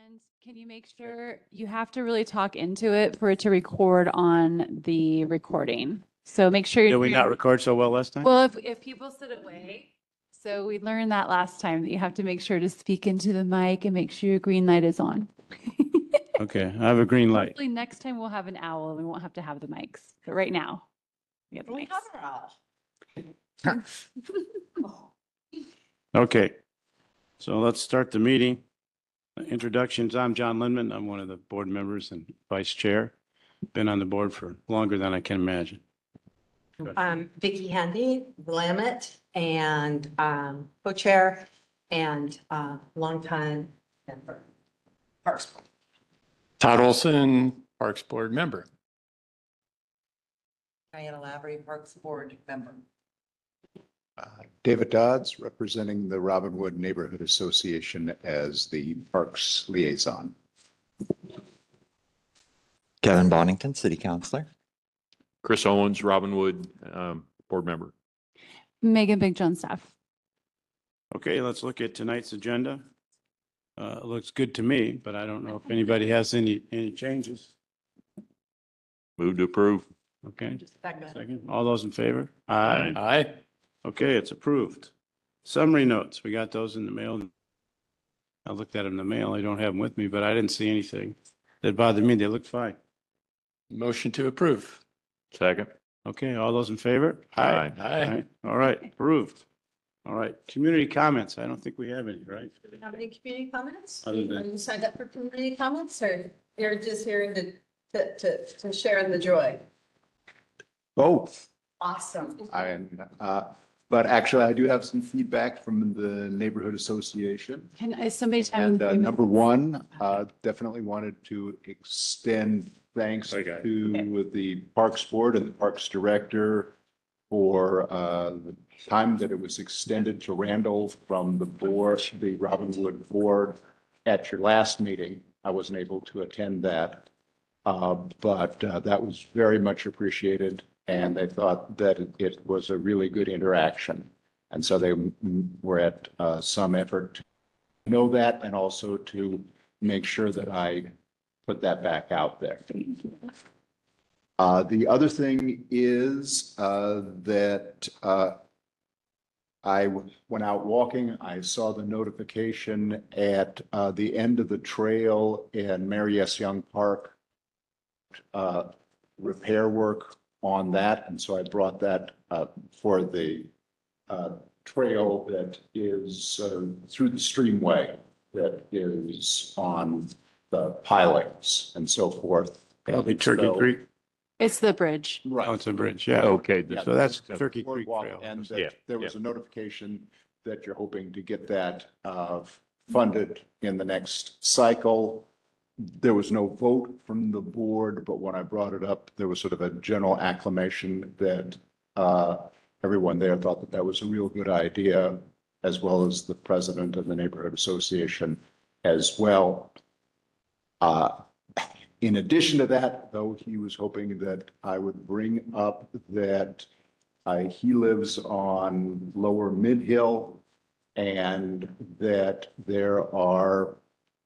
And can you make sure you have to really talk into it for it to record on the recording? So make sure. Did we not record so well last time? Well, if people sit away, so we learned that last time that you have to make sure to speak into the mic and make sure your green light is on. Okay, I have a green light. Hopefully next time we'll have an owl and we won't have to have the mics. But right now, we have the We mics. have our owl. Okay, so let's start the meeting. Introductions, I'm John Lindman. I'm one of the board members and vice chair. Been on the board for longer than I can imagine. Vicki Handy, Willamette, and co-chair and longtime member. Parks Board. Todd Olson, Parks Board member. Diana Lavery, Parks Board member. David Dodds, representing the Robinwood Neighborhood Association as the Parks Liaison. Kevin Bonington, City Councilor. Chris Owens, Robinwood, board member. Megan Big John staff. Okay, let's look at tonight's agenda. It looks good to me, but I don't know if anybody has any changes. Move to approve. Okay, Second. second. All those in favor? Aye. Aye. Okay, it's approved. Summary notes, we got those in the mail. I looked at them in the mail. I don't have them with me, but I didn't see anything that bothered me. They looked fine. Motion to approve. Second. Okay, all those in favor? Aye. Aye. All right, approved. All right, community comments. I don't think we have any, right? Do we have any community comments? Other than- Are you signed up for community comments or you're just here to share in the joy? Both. Awesome. But actually, I do have some feedback from the Neighborhood Association. Can somebody tell And me? number one, definitely wanted to extend thanks Okay. to the Parks Board and the Parks Director for the time that it was extended to Randall from the board, the Robinwood Board. At your last meeting, I wasn't able to attend that. But that was very much appreciated. And they thought that it was a really good interaction. And so they were at some effort to know that and also to make sure that I put that back out there. The other thing is that I went out walking. I saw the notification at the end of the trail in Mary S. Young Park, repair work on that. And so I brought that for the trail that is through the streamway that is on the pilings and so forth. Probably Turkey So- Creek. It's the bridge. Oh, Right. it's a bridge, yeah. Okay. Yeah, So that's the Turkey Creek boardwalk, Trail. And Yeah, that there was a notification that you're hoping to get that funded in the next cycle. There was no vote from the board, but when I brought it up, there was sort of a general acclamation that everyone there thought that that was a real good idea, as well as the president of the neighborhood association as well. In addition to that, though, he was hoping that I would bring up that he lives on Lower Mid Hill and that there are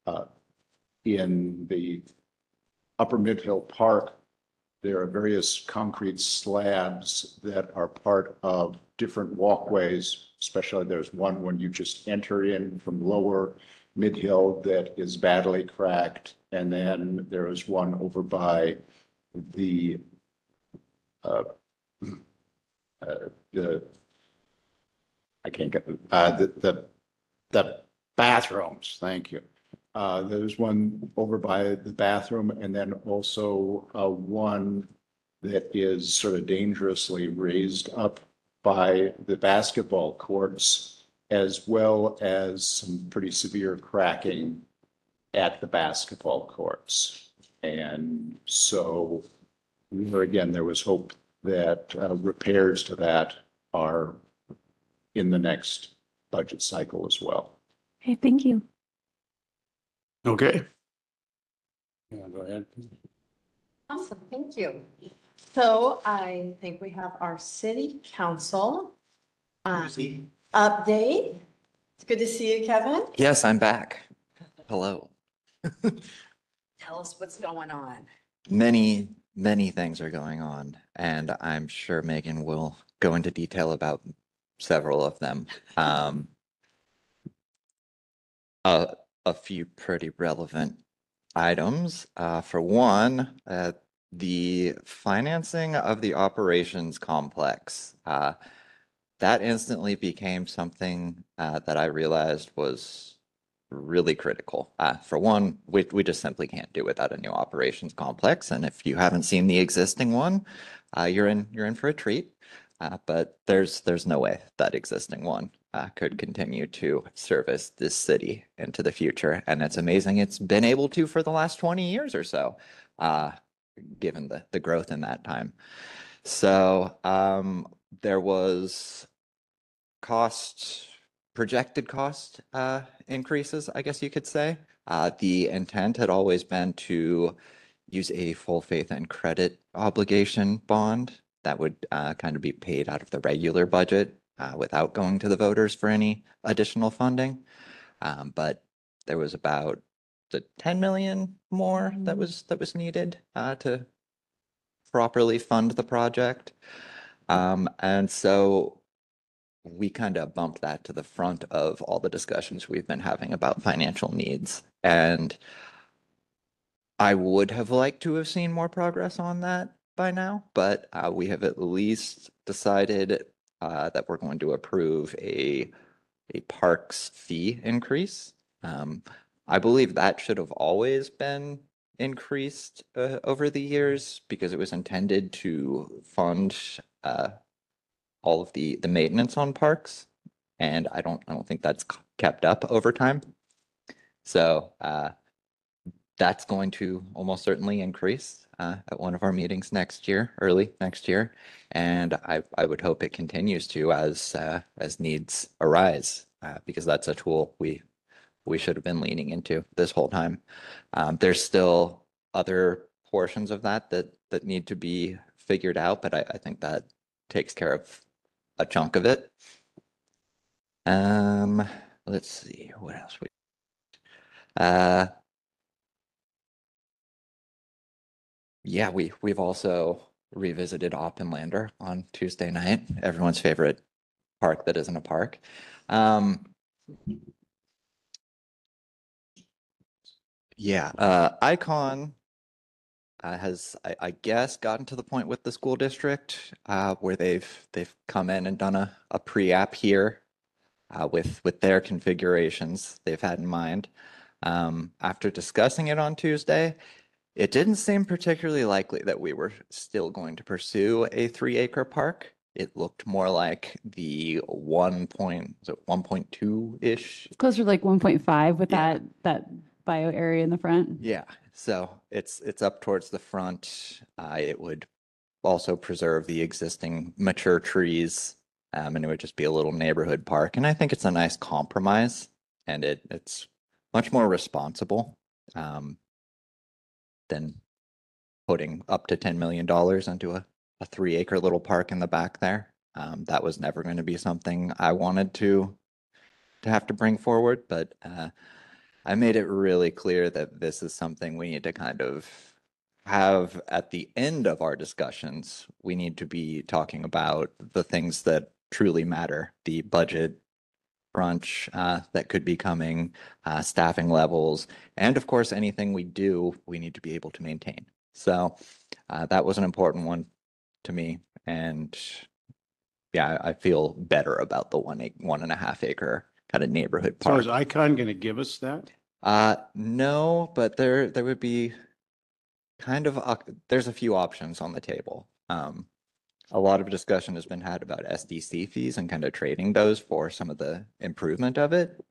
in the Upper Mid Hill Park, there are various concrete slabs that are part of different walkways, especially there's one when you just enter in from Lower Mid Hill that is badly cracked. And then there is one over by the I can't get the bathrooms. Thank you. There's one over by the bathroom and then also one that is sort of dangerously raised up by the basketball courts, as well as some pretty severe cracking at the basketball courts. And so again, there was hope that repairs to that are in the next budget cycle as well. Okay, thank you. Okay. Yeah, go ahead. Awesome, thank you. So I think we have our city council update. It's good to see you, Kevin. Yes, I'm back. Hello. Tell us what's going on. Many things are going on, and I'm sure Megan will go into detail about several of them. A, a few pretty relevant items. For one, the financing of the operations complex. That instantly became something that I realized was really critical. For one, we just simply can't do without a new operations complex. And if you haven't seen the existing one, you're in for a treat. But there's no way that existing one could continue to service this city into the future. And it's amazing it's been able to for the last 20 years or so, given the growth in that time. So there was projected cost increases, I guess you could say. The intent had always been to use a full faith and credit obligation bond that would kind of be paid out of the regular budget without going to the voters for any additional funding. But there was about the 10 million more that was needed to properly fund the project. And so we kind of bumped that to the front of all the discussions we've been having about financial needs. And I would have liked to have seen more progress on that by now, but we have at least decided that we're going to approve a parks fee increase. I believe that should have always been increased over the years because it was intended to fund all of the maintenance on parks, and I don't think that's kept up over time. So that's going to almost certainly increase at one of our meetings next year, early next year, and I would hope it continues to as needs arise because that's a tool we should have been leaning into this whole time. There's still other portions of that need to be figured out, but I think that takes care of a chunk of it. Let's see what else yeah, we've also revisited Oppenlander on Tuesday night, everyone's favorite park that isn't a park. Icon has, I guess, gotten to the point with the school district where they've come in and done a pre-app here with their configurations they've had in mind. After discussing it on Tuesday, it didn't seem particularly likely that we were still going to pursue a 3-acre park. It looked more like the 1.2-ish. Closer to like 1.5 with Yeah. that bio area in the front. Yeah, so it's up towards the front. It would also preserve the existing mature trees, and it would just be a little neighborhood park. And I think it's a nice compromise, and it's much more responsible than putting up to $10 million into a 3-acre little park in the back there. That was never going to be something I wanted to have to bring forward, but I made it really clear that this is something we need to kind of have at the end of our discussions. We need to be talking about the things that truly matter, the budget crunch that could be coming, staffing levels, and of course, anything we do, we need to be able to maintain. So that was an important one to me. And yeah, I feel better about the 1.5 acre kind of neighborhood So park. is Icon going to give us that? No, but there would be kind of there's a few options on the table. A lot of discussion has been had about SDC fees and kind of trading those for some of the improvement of it.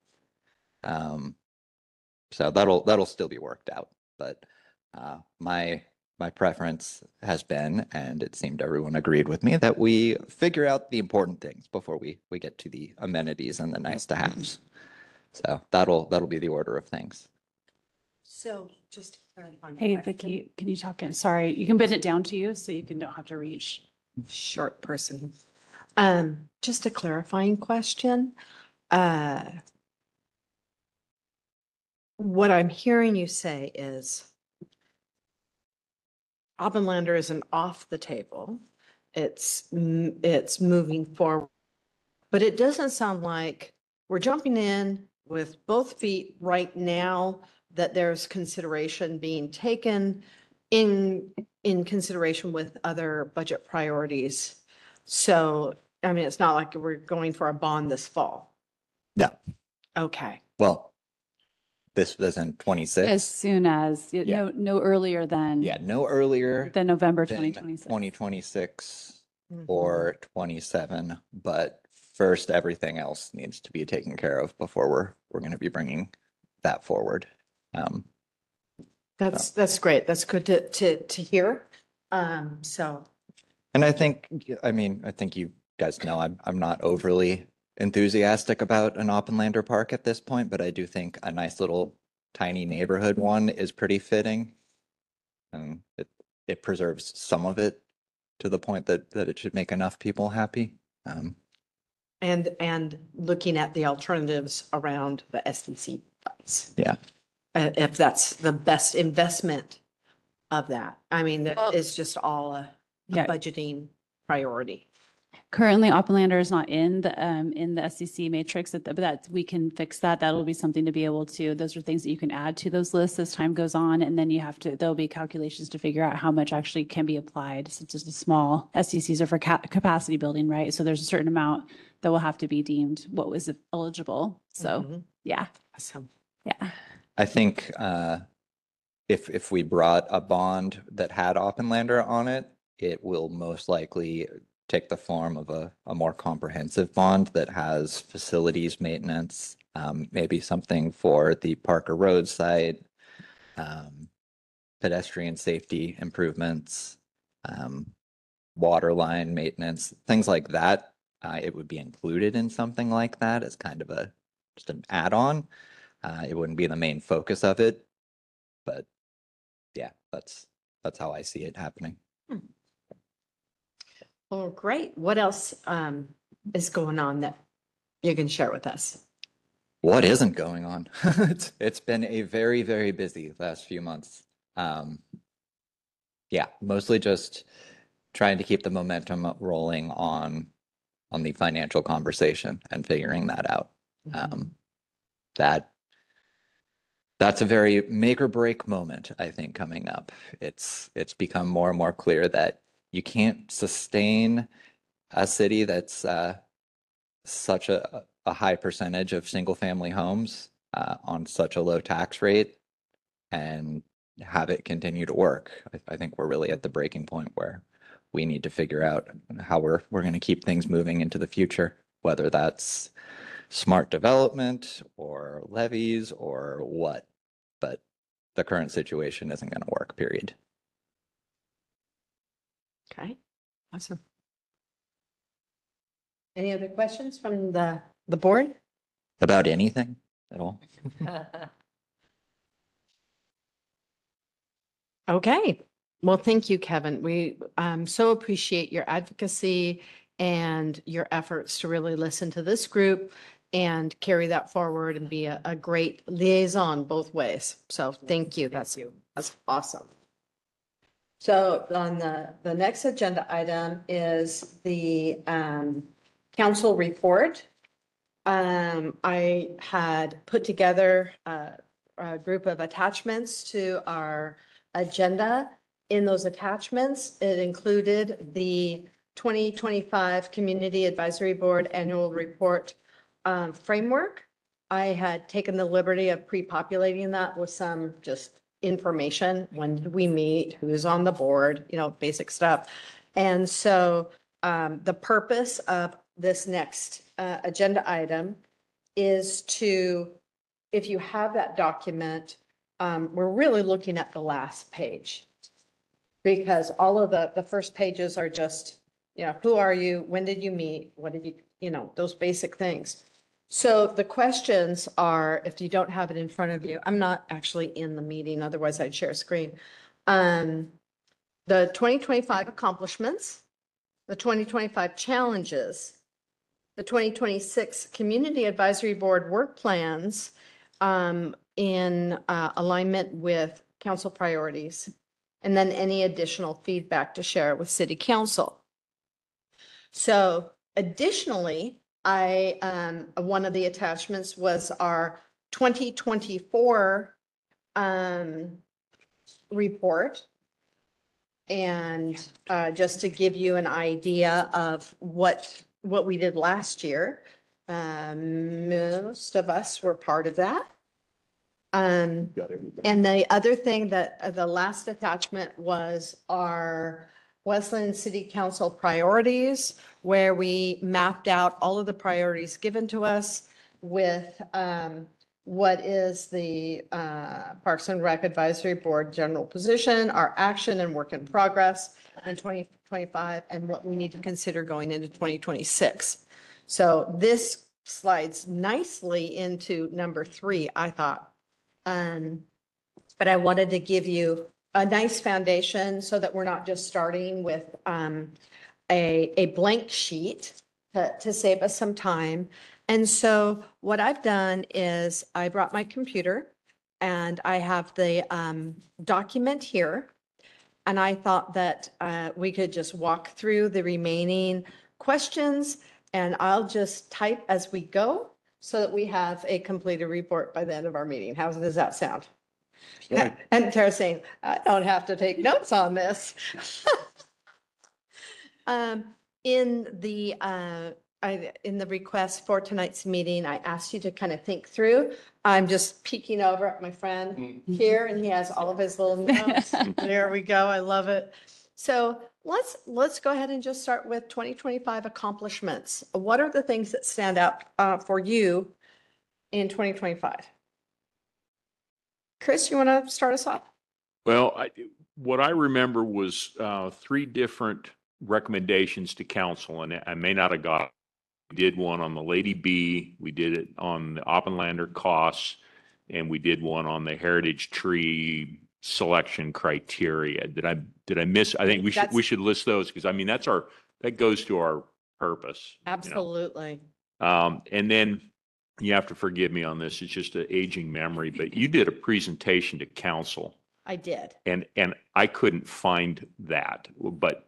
So that'll still be worked out. But my preference has been, and it seemed everyone agreed with me, that we figure out the important things before we get to the amenities and the nice to haves. So that'll be the order of things. So just to clarify. Hey, Vicky, can you talk in? Sorry, you can bend it down to you so you don't have to reach. Short person. Just a clarifying question. what I'm hearing you say is Oppenlander isn't off the table. It's moving forward. But it doesn't sound like we're jumping in with both feet right now, that there's consideration being taken in consideration with other budget priorities. So, I mean, it's not like we're going for a bond this fall. No, Okay. well, this was in As 26. soon as, Yeah. no earlier than. Yeah, no earlier Than November than 2026. 2026 Mhm. or 27, but first, everything else needs to be taken care of before we're going to be bringing that forward. That's great. That's good to hear. So, And I think, I mean, I think you guys know I'm not overly enthusiastic about an Oppenlander Park at this point, but I do think a nice little tiny neighborhood one is pretty fitting. And it preserves some of it to the point that it should make enough people happy. and looking at the alternatives around the SDC funds. Yeah. If that's the best investment of that. I mean, Well- it's just all a Yeah. budgeting priority. Currently, Oppenlander is not in the SCC matrix, but that we can fix that. That'll be something to be able to, those are things that you can add to those lists as time goes on. And then there'll be calculations to figure out how much actually can be applied. Since it's a small, SCCs are for capacity building, right? So there's a certain amount that will have to be deemed what was eligible. So, Mhm. yeah, Awesome. yeah. I think if we brought a bond that had Oppenlander on it, it will most likely take the form of a more comprehensive bond that has facilities maintenance, maybe something for the Parker Road site, pedestrian safety improvements, water line maintenance, things like that. It would be included in something like that as kind of just an add-on. It wouldn't be the main focus of it, but yeah, that's how I see it happening. Well, great. What else is going on that you can share with us? What isn't going on? It's been a very, very busy last few months. Yeah, mostly just trying to keep the momentum rolling on the financial conversation and figuring that out. That's a very make or break moment, I think, coming up. It's become more and more clear that you can't sustain a city that's such a high percentage of single family homes on such a low tax rate and have it continue to work. I think we're really at the breaking point where we need to figure out how we're going to keep things moving into the future, whether that's smart development or levies or what. But the current situation isn't going to work, period. Okay, awesome. Any other questions from the board? About anything at all? Okay, well, thank you, Kevin. We so appreciate your advocacy and your efforts to really listen to this group and carry that forward and be a great liaison both ways. So thank you. That's awesome. So on the next agenda item is the council report. I had put together a group of attachments to our agenda. In those attachments, it included the 2025 Community Advisory Board Annual Report framework. I had taken the liberty of pre-populating that with some just information. When did we meet? Who's on the board? Basic stuff. And so the purpose of this next agenda item is to, if you have that document, we're really looking at the last page. Because all of the first pages are just, who are you? When did you meet? What did you, those basic things. So the questions are, if you don't have it in front of you, I'm not actually in the meeting, otherwise I'd share a screen. The 2025 accomplishments, the 2025 challenges, the 2026 Community Advisory Board work plans, in alignment with council priorities. And then any additional feedback to share with city council. So additionally, one of the attachments was our 2024 report. And just to give you an idea of what we did last year, most of us were part of that. And the other thing that the last attachment was our Westland City Council priorities, where we mapped out all of the priorities given to us with what is the Parks and Rec Advisory Board general position, our action and work in progress in 2025, and what we need to consider going into 2026. So this slides nicely into number 3, I thought. But I wanted to give you a nice foundation so that we're not just starting with a blank sheet to save us some time. And so what I've done is I brought my computer and I have the document here. And I thought that we could just walk through the remaining questions, and I'll just type as we go so that we have a completed report by the end of our meeting. How does that sound? Right. And Tara's saying, I don't have to take notes on this. In the request for tonight's meeting, I asked you to kind of think through. I'm just peeking over at my friend here, and he has all of his little notes. There we go. I love it. So let's go ahead and just start with 2025 accomplishments. What are the things that stand out for you in 2025? Chris, you want to start us off? Well, what I remember was 3 different recommendations to council, and I may not have got. We did one on the Lady B, we did it on the Oppenlander costs, and we did one on the heritage tree selection criteria. Did I miss? I think we should list those, because I mean that goes to our purpose. Absolutely. And then you have to forgive me on this. It's just an aging memory, but you did a presentation to council. I did. And I couldn't find that, but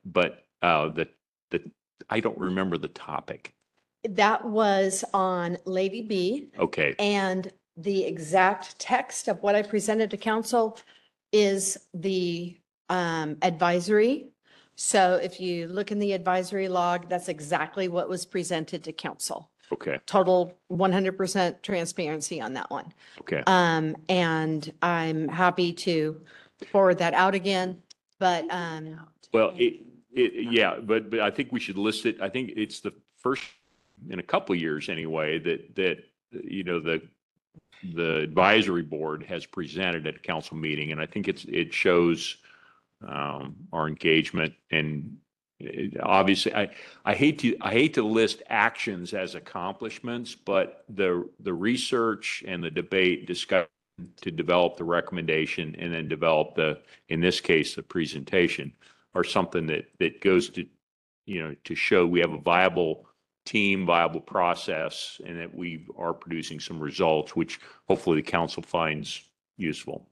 I don't remember the topic. That was on Lady B. Okay. And the exact text of what I presented to council is the advisory. So if you look in the advisory log, that's exactly what was presented to council. Okay. Total 100% transparency on that one. Okay. And I'm happy to forward that out again, but Well, yeah, but I think we should list it. I think it's the first in a couple of years anyway that you know the advisory board has presented at a council meeting, and I think it shows our engagement. And obviously, I hate to list actions as accomplishments, but the research and the debate discussion to develop the recommendation and then develop in this case, the presentation are something that goes to, to show we have a viable team, viable process, and that we are producing some results, which hopefully the council finds useful.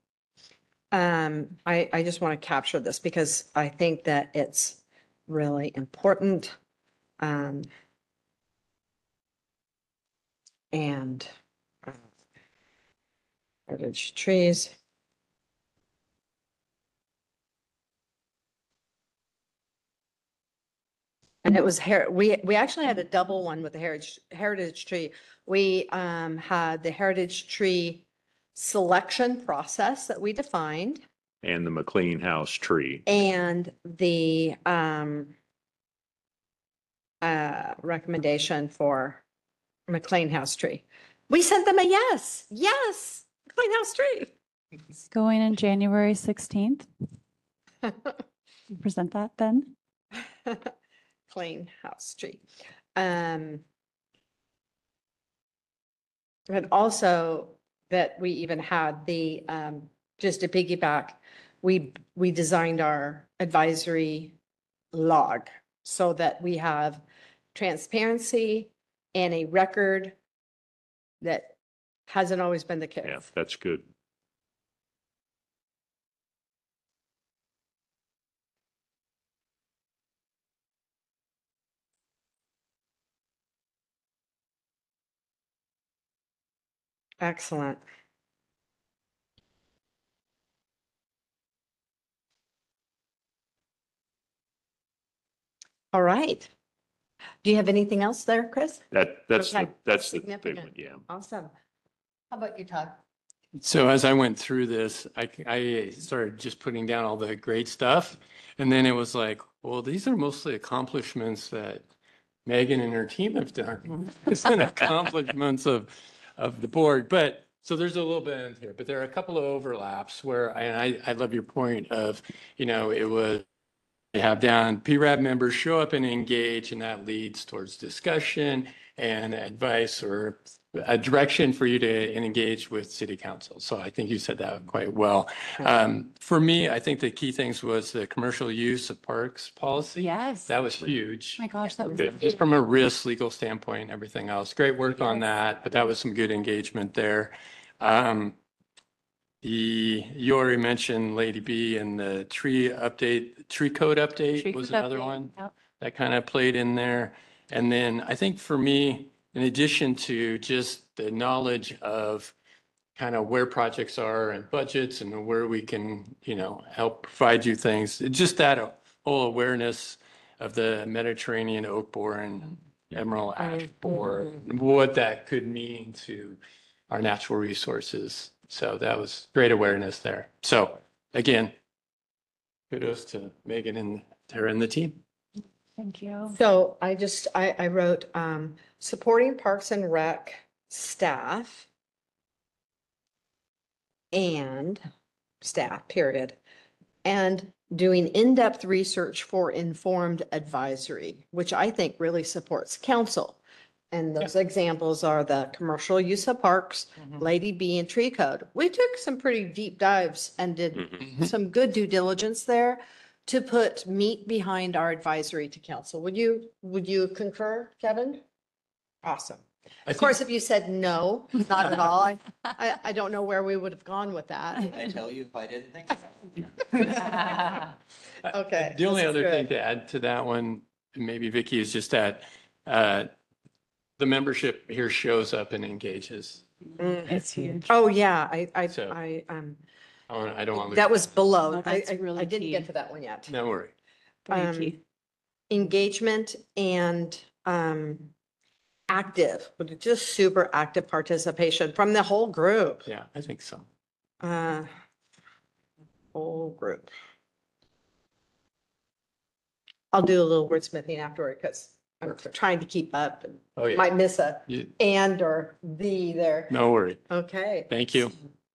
I just want to capture this because I think that it's really important. And heritage trees. And it was we actually had a double one with the heritage tree. We had the heritage tree selection process that we defined. And the McLean House tree. And the recommendation for McLean House tree. We sent them a yes, McLean House tree. It's going in January 16th. Present that then. McLean House tree. And also that we even had the, just to piggyback, we designed our advisory log so that we have transparency and a record that Hasn't always been the case. Yeah, that's good. Excellent. All right. Do you have anything else there, Chris? That's Okay, that's the big significant. one, yeah. Awesome. How about you, Todd? So as I went through this, I started just putting down all the great stuff. And then it was like, well, these are mostly accomplishments that Megan and her team have done. It's an accomplishments of the board. But so there's a little bit in here, but there are a couple of overlaps where I love your point of, it was you have down PRAB members show up and engage, and that leads towards discussion and advice or a direction for you to engage with city council. So I think you said that quite well. For me, I think the key things was the commercial use of parks policy. Yes. That was huge. Oh my gosh, that was. Just from a risk legal standpoint and everything else. Great work on that, but that was some good engagement there. You already mentioned Lady B and the tree code update Tree was code another update, one yep. that kind of played in there. And then I think for me, in addition to just the knowledge of kind of where projects are and budgets and where we can, help provide you things, just that whole awareness of the Mediterranean oak borer and emerald ash borer, what that could mean to our natural resources. So that was great awareness there. So again, kudos to Megan and her and the team. Thank you. So I wrote, supporting Parks and Rec staff period, and doing in-depth research for informed advisory, which I think really supports council. And those examples are the commercial use of parks, Lady B, and tree code. We took some pretty deep dives and did some good due diligence there to put meat behind our advisory to council. Would you concur, Kevin? Awesome. Of course, if you said no, not at all, I don't know where we would have gone with that. I tell you if I didn't think. Okay. The only this is other thing good. to add to that one, maybe Vicky, is just that the membership here shows up and engages. It's huge. Oh, yeah, So- I, I don't want to. that was below. No, that's I really didn't key. get to that one yet. No worry. Very key. Engagement and active, but just super active participation from the whole group. Yeah, I think so. Whole group. I'll do a little wordsmithing afterward because I'm trying to keep up and Oh, yeah. might miss a You- and or the there. No worry. Okay. Thank you.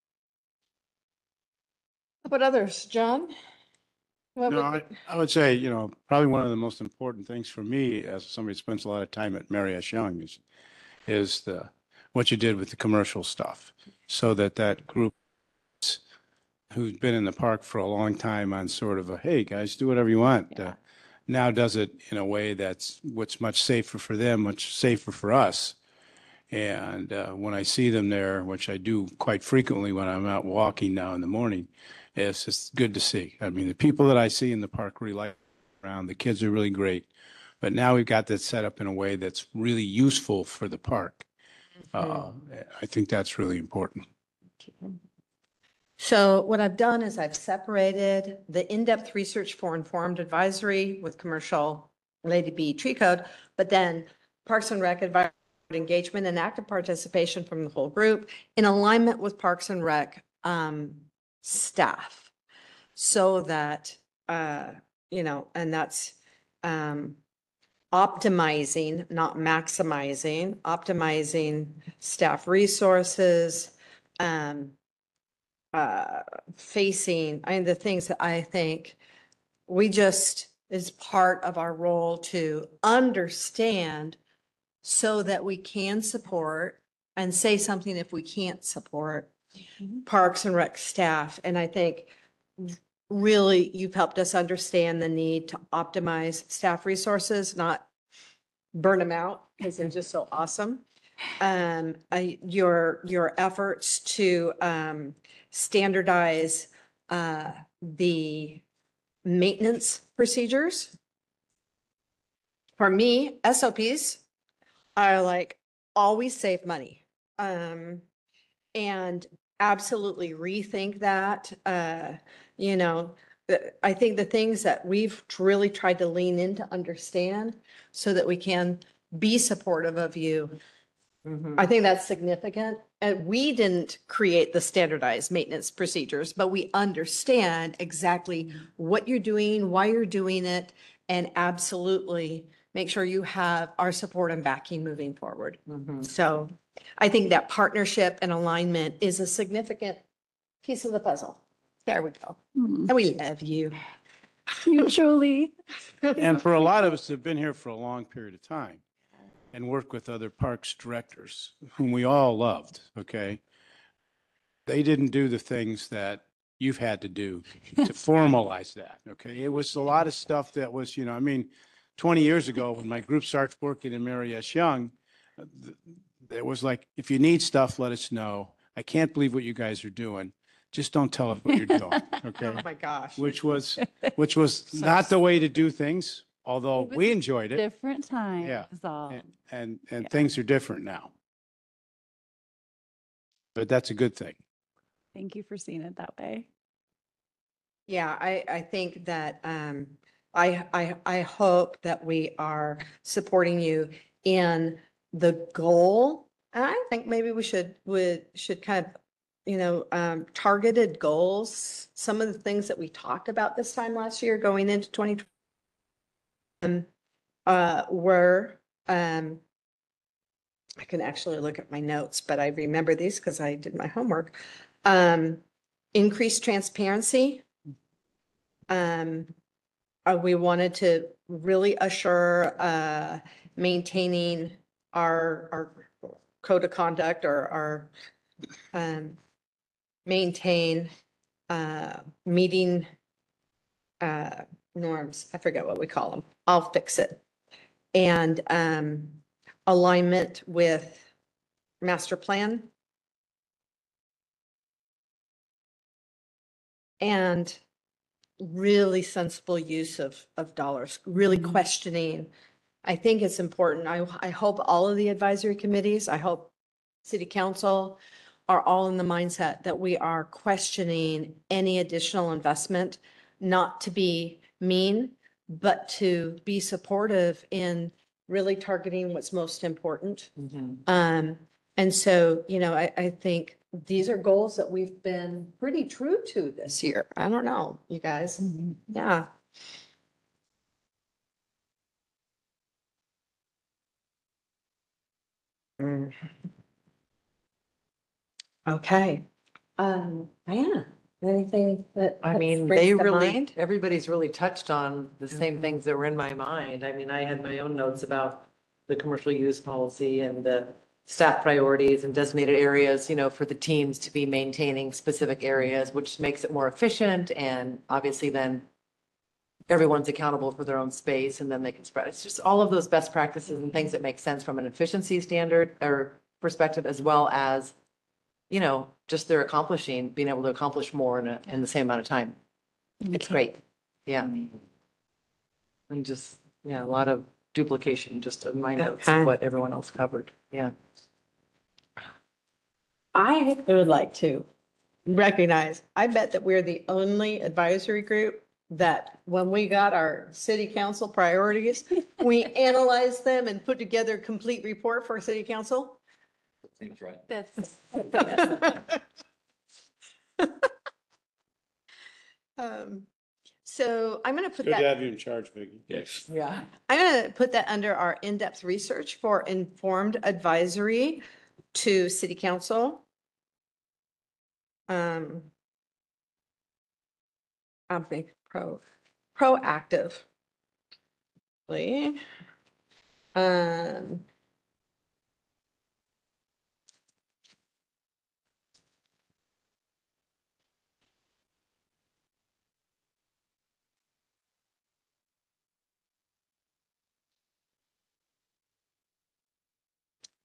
How about others, John? What No, would- I would say, probably one of the most important things for me as somebody who spends a lot of time at Mary S. Young is what you did with the commercial stuff. So that group who's been in the park for a long time on sort of hey, guys, do whatever you want. Now does it in a way that's what's much safer for them, much safer for us. And when I see them there, which I do quite frequently when I'm out walking now in the morning, it's just good to see. I mean, the people that I see in the park really like around, the kids are really great. But now we've got that set up in a way that's really useful for the park. I think that's really important. So what I've done is I've separated the in-depth research for informed advisory with commercial Lady B tree code, but then Parks and Rec advisory engagement and active participation from the whole group in alignment with Parks and Rec staff. So that, and that's optimizing, not maximizing, optimizing staff resources, facing, the things that I think is part of our role to understand so that we can support and say something if we can't support Parks and Rec staff. And I think really you've helped us understand the need to optimize staff resources, not burn them out because they're just so awesome. your efforts to standardize the maintenance procedures. For me, SOPs are like always save money. And absolutely rethink that. I think the things that we've really tried to lean in to understand so that we can be supportive of you. I think that's significant. And we didn't create the standardized maintenance procedures, but we understand exactly what you're doing, why you're doing it, and absolutely make sure you have our support and backing moving forward. So I think that partnership and alignment is a significant piece of the puzzle. There we go. Hmm. And we love you. Mutually. And for a lot of us that have been here for a long period of time and work with other parks directors whom we all loved, okay? They didn't do the things that you've had to do to formalize that, okay? It was a lot of stuff that was, 20 years ago when my group started working in Mary S. Young, it was like, if you need stuff, let us know. I can't believe what you guys are doing. Just don't tell us what you're doing, okay? Oh my gosh. Which was not the way to do things, although It was we enjoyed it. Different times. Yeah. All. And Yeah. things are different now. But that's a good thing. Thank you for seeing it that way. Yeah, I think that I hope that we are supporting you in the goal. And I think maybe we should kind of, targeted goals, some of the things that we talked about this time last year going into 2020 were, I can actually look at my notes, but I remember these because I did my homework. Increased transparency. We wanted to really assure maintaining our code of conduct or maintain meeting norms. I forget what we call them. I'll fix it. And alignment with master plan. And really sensible use of dollars, really questioning. I think it's important. I hope all of the advisory committees, I hope city council are all in the mindset that we are questioning any additional investment, not to be mean, but to be supportive in really targeting what's most important. And so, I think these are goals that we've been pretty true to this year. I don't know, you guys. Yeah. Mm. Okay. Diana, anything that? I that mean, springs they to really, mind? everybody's really touched on the same things that were in my mind. I mean, I had my own notes about the commercial use policy and the staff priorities and designated areas, for the teams to be maintaining specific areas, which makes it more efficient. And obviously then everyone's accountable for their own space and then they can spread. It's just all of those best practices and things that make sense from an efficiency standard or perspective, as well as, just they're being able to accomplish more in the same amount of time. It's great. Yeah. And just, a lot of duplication just in my notes Okay. of what everyone else covered. Yeah. I would like to recognize, I bet that we're the only advisory group that when we got our city council priorities, we analyzed them and put together a complete report for city council. Seems right. That's So I'm going to put Good to that, have you in charge, Vicki. Yes. Yeah. I'm going to put that under our in-depth research for informed advisory to city council. I'll be proactive. Um,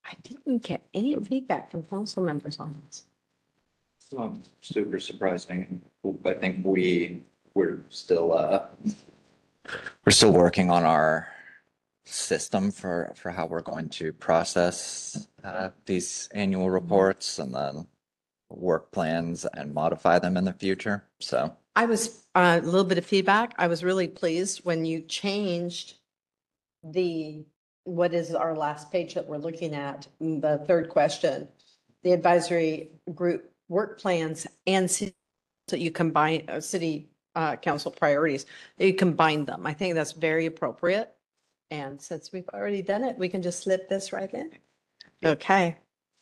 I didn't get any feedback from council members on this. Super surprising. I think we're still working on our system for how we're going to process these annual reports and then work plans and modify them in the future. So I was, a little bit of feedback. I was really pleased when you changed what is our last page that we're looking at, the third question, the advisory group work plans and so you combine city council priorities, you combine them. I think that's very appropriate. And since we've already done it, we can just slip this right in. Okay.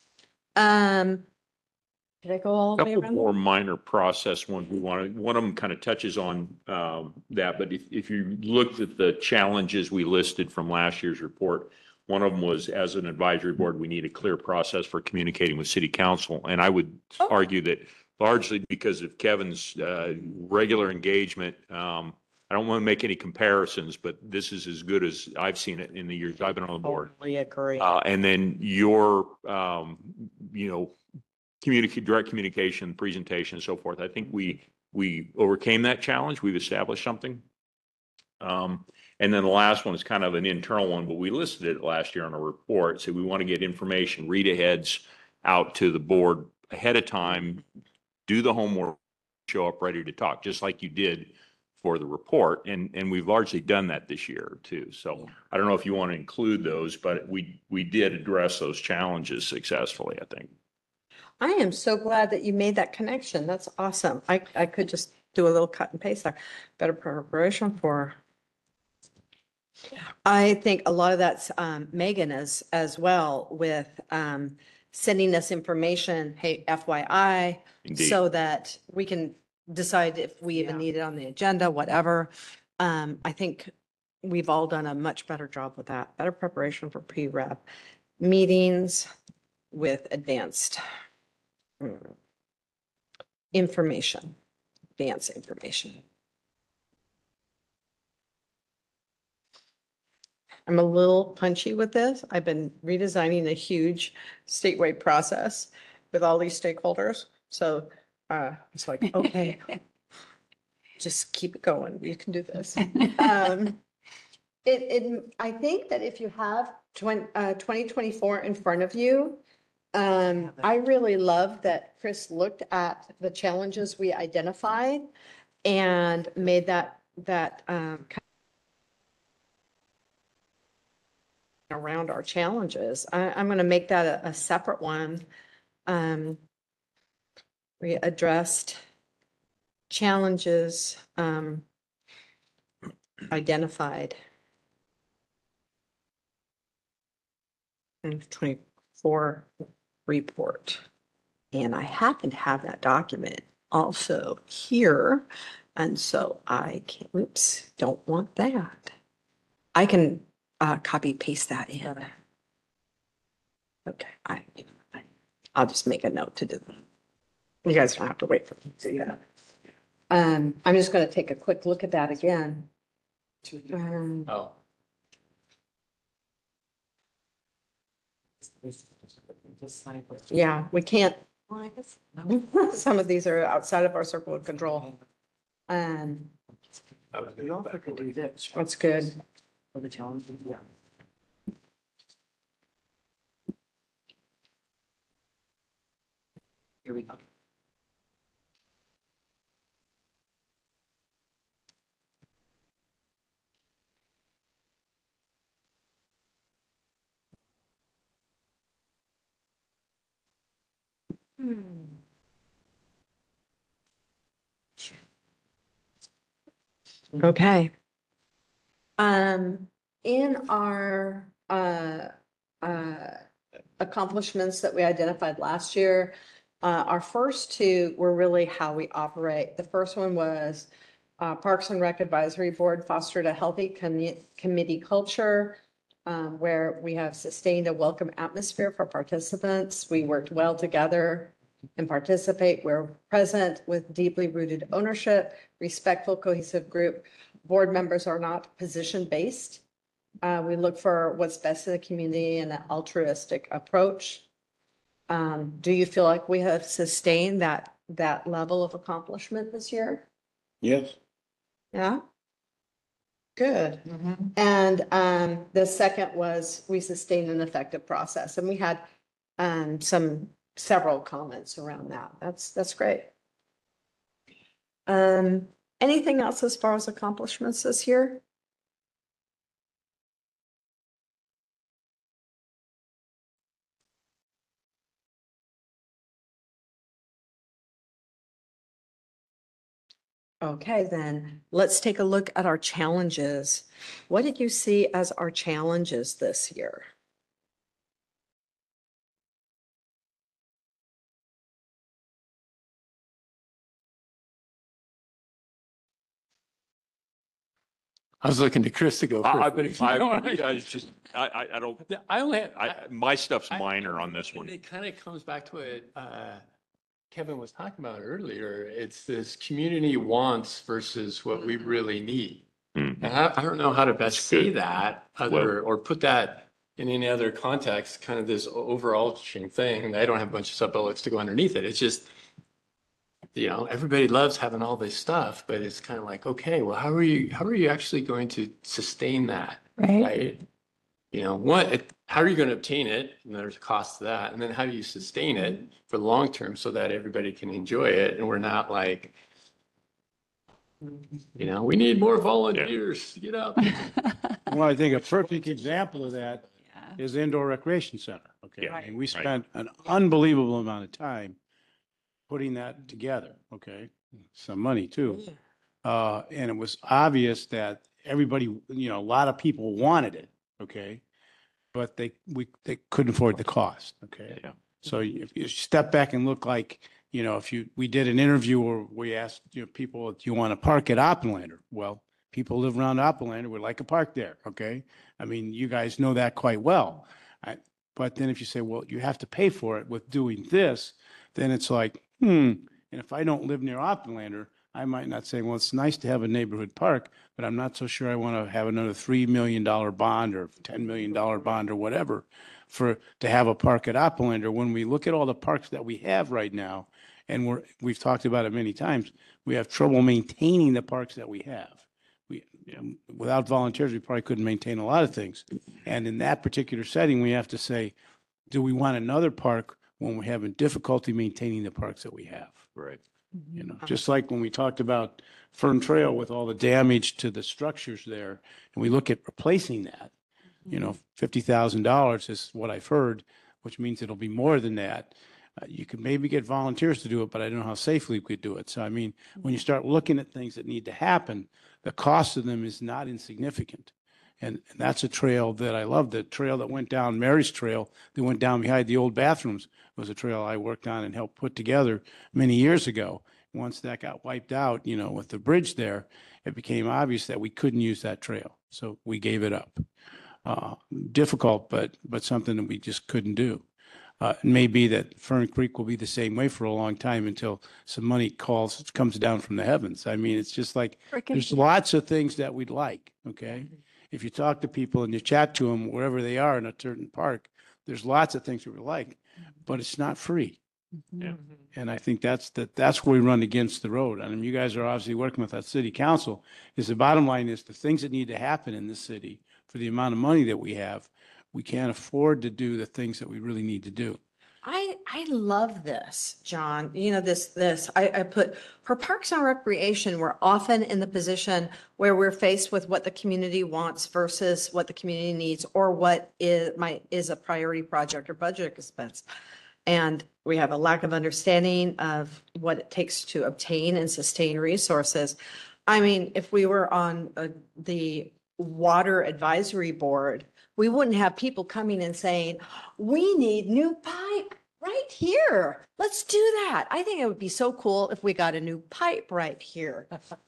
Did I go all the way Couple around? more minor process ones we wanted. One of them kind of touches on that, but if you looked at the challenges we listed from last year's report, one of them was, as an advisory board, we need a clear process for communicating with city council. And I would argue that largely because of Kevin's regular engagement, I don't want to make any comparisons, but this is as good as I've seen it in the years I've been on the board. Totally agree. And then your, direct communication, presentation, and so forth. I think we overcame that challenge. We've established something. And then the last one is kind of an internal one, but we listed it last year on a report. So we want to get information, read aheads out to the board ahead of time, do the homework, show up ready to talk, just like you did for the report. And we've largely done that this year too. So I don't know if you want to include those, but we did address those challenges successfully, I think. I am so glad that you made that connection. That's awesome. I could just do a little cut and paste there. Better preparation for. I think a lot of that's Megan as well with sending us information, hey, FYI, Indeed. so that we can decide if we even need it on the agenda, whatever. I think we've all done a much better job with that. Better preparation for pre-rep meetings with advanced information, advanced information. I'm a little punchy with this. I've been redesigning a huge statewide process with all these stakeholders. So it's like, okay, just keep it going. You can do this. I think that if you have 2024 in front of you, I really love that Chris looked at the challenges we identified and made that around our challenges. I'm going to make that a separate one. We addressed challenges identified in 24 report. And I happen to have that document also here. And so I can, oops, don't want that. I can copy paste that in. Okay, I'll just make a note to do that. You guys don't have to wait for me to see that. I'm just going to take a quick look at that again. Oh. Yeah, we can't. Well, I guess some of these are outside of our circle of control. We also could do this That's good. for the challenge. Yeah. Here we go. Okay. In our accomplishments that we identified last year, our first two were really how we operate. The first one was Parks and Rec Advisory Board fostered a healthy committee culture where we have sustained a welcome atmosphere for participants. We worked well together and participate. We're present with deeply rooted ownership, respectful, cohesive group. Board members are not position-based. We look for what's best in the community and an altruistic approach. Do you feel like we have sustained that level of accomplishment this year? Yes. Yeah? Good. Mm-hmm. And the second was we sustained an effective process, and we had several comments around that. That's great. Anything else as far as accomplishments this year? Okay, then let's take a look at our challenges. What did you see as our challenges this year? I was looking to Chris to go first, but if you don't want to. it's just, I don't, I only, my stuff's minor on this one. It kind of comes back to what Kevin was talking about earlier. It's this community wants versus what we really need. Mhm. And I don't know how to best That's say good. that or put that in any other context, kind of this overarching thing. I don't have a bunch of sub-bullets to go underneath it. It's just, everybody loves having all this stuff, but it's kind of like, okay, well, how are you actually going to sustain that? Right. Right? How are you going to obtain it? And there's a cost to that. And then how do you sustain it for the long term so that everybody can enjoy it? And we're not like, we need more volunteers, get out there. Well, I think a perfect example of that Yeah. is the indoor recreation center. Okay, Yeah, and we spent an unbelievable amount of time putting that together. Okay, some money too, and it was obvious that everybody, a lot of people wanted it. Okay, but they couldn't afford the cost. Okay, Yeah. so if you step back and look like, we did an interview where we asked, people, do you want to park at Oppenlander? Well, people live around Oppenlander would like a park there. Okay. I mean, you guys know that quite well. But then if you say, well, you have to pay for it with doing this, then it's like, and if I don't live near Oppenlander, I might not say, well, it's nice to have a neighborhood park, but I'm not so sure I want to have another $3 million bond or $10 million bond or whatever to have a park at Oppenlander. When we look at all the parks that we have right now, and we've talked about it many times, we have trouble maintaining the parks that we have. Without volunteers, we probably couldn't maintain a lot of things. And in that particular setting, we have to say, do we want another park when we're having difficulty maintaining the parks that we have? Right. Just like when we talked about Fern Trail with all the damage to the structures there, and we look at replacing that, $50,000 is what I've heard, which means it'll be more than that. You could maybe get volunteers to do it, but I don't know how safely we could do it. So, I mean, when you start looking at things that need to happen, the cost of them is not insignificant. And that's a trail that I love. The trail that went down, Mary's Trail, that went down behind the old bathrooms, was a trail I worked on and helped put together many years ago. Once that got wiped out, with the bridge there, it became obvious that we couldn't use that trail. So we gave it up. Difficult, but something that we just couldn't do. It may be that Fern Creek will be the same way for a long time until some money comes down from the heavens. I mean, it's just like, there's lots of things that we'd like, okay? If you talk to people and you chat to them wherever they are in a certain park, there's lots of things we would like, but it's not free. Yeah. And I think that's where we run against the road. I mean, you guys are obviously working with that city council. Is the bottom line is the things that need to happen in this city for the amount of money that we have, we can't afford to do the things that we really need to do. I love this, John. I put for Parks and Recreation, we're often in the position where we're faced with what the community wants versus what the community needs or what is a priority project or budget expense. And we have a lack of understanding of what it takes to obtain and sustain resources. I mean, if we were on the Water Advisory Board, we wouldn't have people coming and saying, we need new pipe right here. Let's do that. I think it would be so cool if we got a new pipe right here.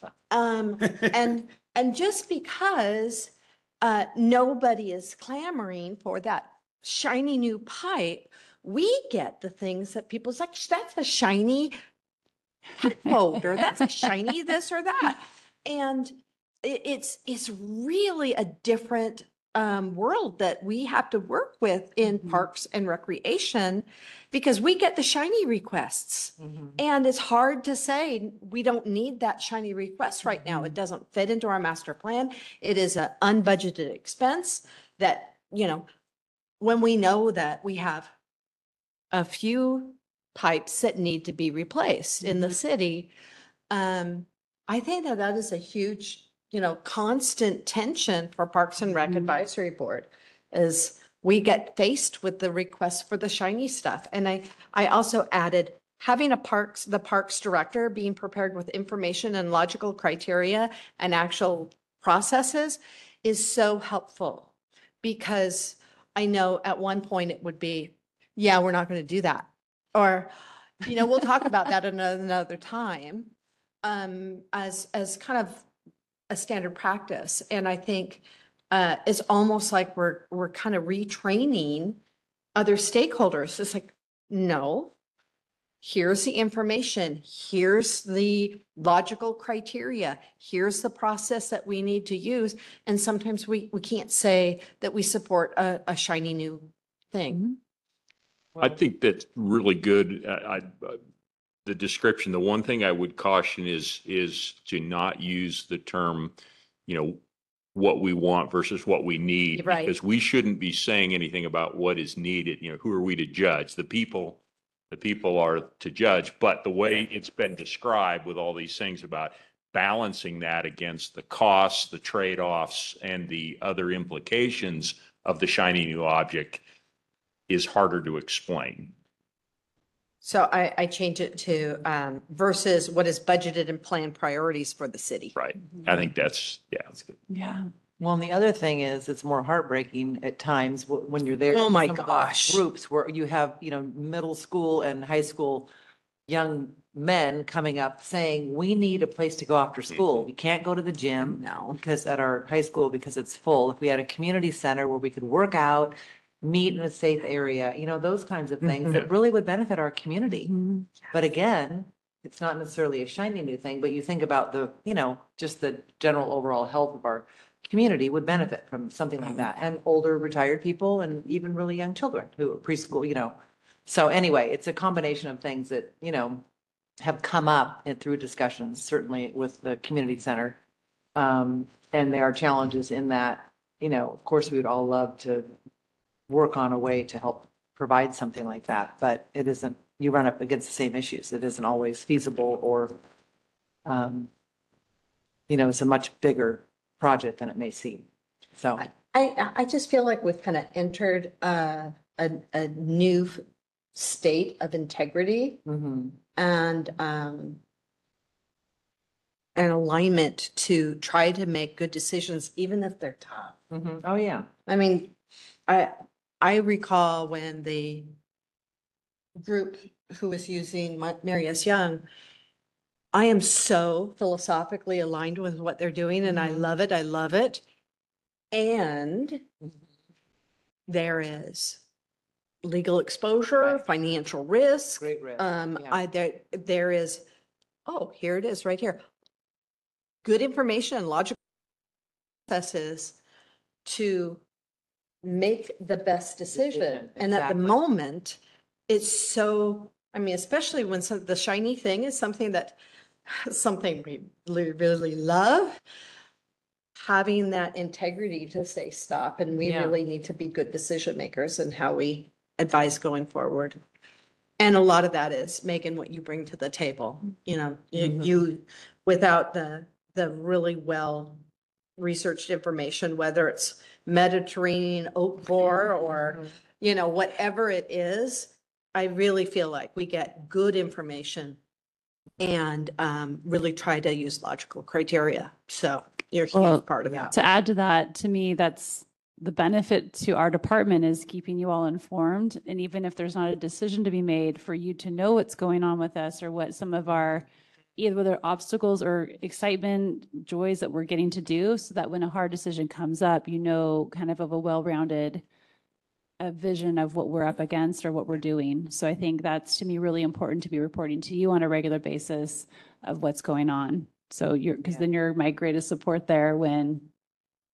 And just because nobody is clamoring for that shiny new pipe, we get the things that people's like, that's a shiny pipe holder, that's a shiny this or that. And it's really a different world that we have to work with in parks and recreation because we get the shiny requests. And it's hard to say, we don't need that shiny request right now. It doesn't fit into our master plan. It is an unbudgeted expense that, you know, when we know that we have a few pipes that need to be replaced in the city, I think that that is a huge, you know, constant tension for Parks and Rec Advisory Board is we get faced with the request for the shiny stuff. And I also added having the parks director being prepared with information and logical criteria and actual processes is so helpful because I know at one point it would be, yeah, we're not going to do that. Or, you know, we'll talk about that another time as kind of a standard practice. And I think it's almost like we're kind of retraining other stakeholders. It's like, no, here's the information. Here's the logical criteria. Here's the process that we need to use. And sometimes we can't say that we support a shiny new thing. I think that's really good. The description, the one thing I would caution is to not use the term, you know, what we want versus what we need. Right. Because we shouldn't be saying anything about what is needed. You know, who are we to judge? The people are to judge, but the way it's been described with all these things about balancing that against the costs, the trade-offs, and the other implications of the shiny new object is harder to explain. So I change it to versus what is budgeted and planned priorities for the city. Right. I think that's good. Yeah. Well, and the other thing is, it's more heartbreaking at times when you're there. Oh in my some of our gosh. Groups where you have, you know, middle school and high school young men coming up saying, we need a place to go after school. We can't go to the gym now because at our high school, because it's full. If we had a community center where we could work out, meet in a safe area, you know, those kinds of things that really would benefit our community. But again, it's not necessarily a shiny new thing, but you think about the, you know, just the general overall health of our community would benefit from something like that. And older retired people and even really young children who are preschool, you know. So anyway, it's a combination of things that, you know, have come up and through discussions, certainly with the community center. And there are challenges in that, you know, of course, we would all love to work on a way to help provide something like that, but it isn't, you run up against the same issues. It isn't always feasible or, you know, it's a much bigger project than it may seem. So. I just feel like we've kind of entered a new state of integrity and an alignment to try to make good decisions, even if they're tough. Oh, yeah. I mean, I recall when the group who was using Mary S. Young, I am so philosophically aligned with what they're doing and I love it. I love it. And there is legal exposure, Right. financial risk. Great risk. Yeah. There is, oh, here it is right here. Good information and logical processes to make the best decision. And at the Exactly. moment, it's so, I mean, especially when the shiny thing is something we really love, having that integrity to say stop. And we Yeah. really need to be good decision makers in how we advise going forward. And a lot of that is, Megan, what you bring to the table, you know, you without the really well researched information, whether it's Mediterranean oak borer or, you know, whatever it is, I really feel like we get good information and really try to use logical criteria. So you're a Well, huge part of that. To add to that, to me, that's the benefit to our department is keeping you all informed. And even if there's not a decision to be made, for you to know what's going on with us or what some of our either whether obstacles or excitement, joys that we're getting to do, so that when a hard decision comes up, you know, kind of a well-rounded vision of what we're up against or what we're doing. So I think that's, to me, really important to be reporting to you on a regular basis of what's going on. So because then you're my greatest support there when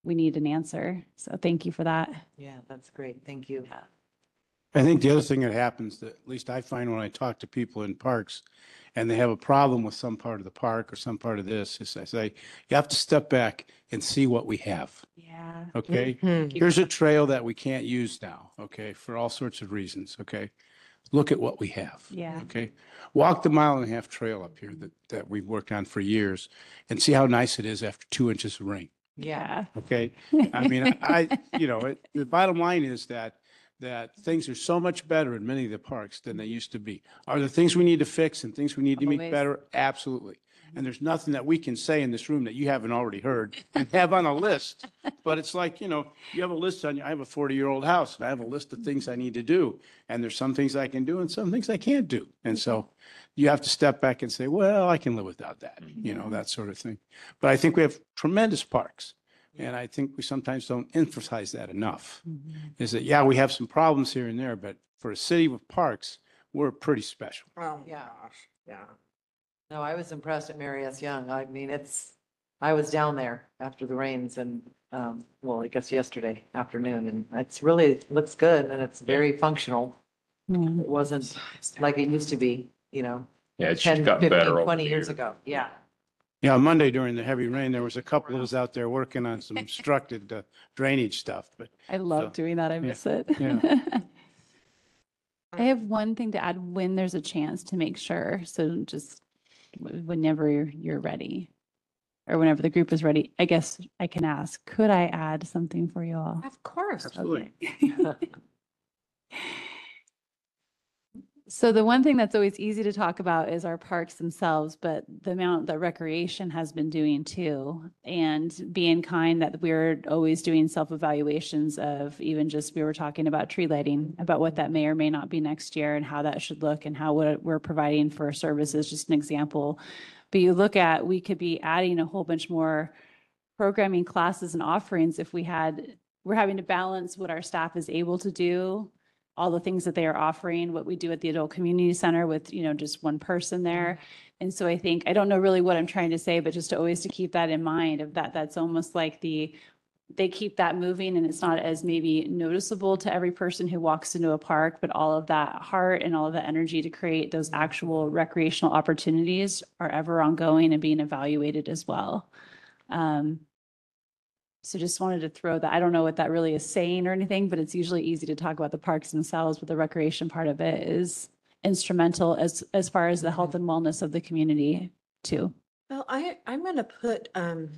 we need an answer. So thank you for that. Yeah, that's great. Thank you. I think the other thing that happens, that at least I find when I talk to people in parks and they have a problem with some part of the park or some part of this, is I say, you have to step back and see what we have. Yeah. Okay? Mhm. Here's a trail that we can't use now, okay, for all sorts of reasons, okay? Look at what we have. Yeah. Okay? Walk the 1.5 mile trail up here that we've worked on for years and see how nice it is after 2 inches of rain. Yeah. Okay? I mean, the bottom line is that things are so much better in many of the parks than they used to be. Are there things we need to fix and things we need to make Always. better? Absolutely. And there's nothing that we can say in this room that you haven't already heard and have on a list. But it's like, you have a list on, I have a 40-year-old house and I have a list of things I need to do. And there's some things I can do and some things I can't do. And so you have to step back and say, well, I can live without that, that sort of thing. But I think we have tremendous parks. And I think we sometimes don't emphasize that enough. Is that, yeah, we have some problems here and there, but for a city with parks, we're pretty special. Oh, Yeah. gosh, yeah. No, I was impressed at Mary S. Young. I mean, I was down there after the rains and, well, I guess yesterday afternoon, and it's really looks good and it's very functional. Mm. It wasn't like it used to be, Yeah, it's 10, just got 15, better over 20 the years years. ago. Yeah. Yeah, on Monday during the heavy rain, there was a couple of us out there working on some obstructed drainage stuff, but I love So, doing that. I miss it. yeah. I have one thing to add when there's a chance to make sure. So just whenever you're ready or whenever the group is ready, I guess I can ask, could I add something for you all? Of course. absolutely. So the one thing that's always easy to talk about is our parks themselves, but the amount that recreation has been doing too. And being kind that we're always doing self-evaluations of even just, we were talking about tree lighting, about what that may or may not be next year and how that should look and how what we're providing for services, just an example. But you look at, we could be adding a whole bunch more programming classes and offerings if we're having to balance what our staff is able to do, all the things that they are offering, what we do at the Adult Community Center with, just one person there. And so I think, I don't know really what I'm trying to say, but just always to keep that in mind of that's almost like they keep that moving and it's not as maybe noticeable to every person who walks into a park, but all of that heart and all of that energy to create those actual recreational opportunities are ever ongoing and being evaluated as well. So just wanted to throw that. I don't know what that really is saying or anything, but it's usually easy to talk about the parks themselves, but the recreation part of it is instrumental as far as the health and wellness of the community too. Well, I'm going to put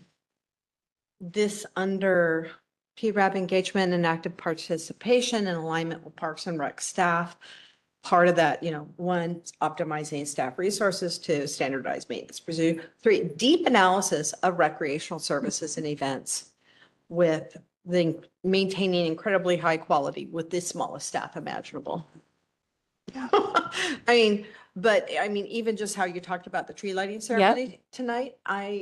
this under PRAB engagement and active participation in alignment with Parks and Rec staff. Part of that, one, optimizing staff resources, two, standardized maintenance procedure, three, deep analysis of recreational services and events with maintaining incredibly high quality with the smallest staff imaginable. Even just how you talked about the tree lighting ceremony tonight,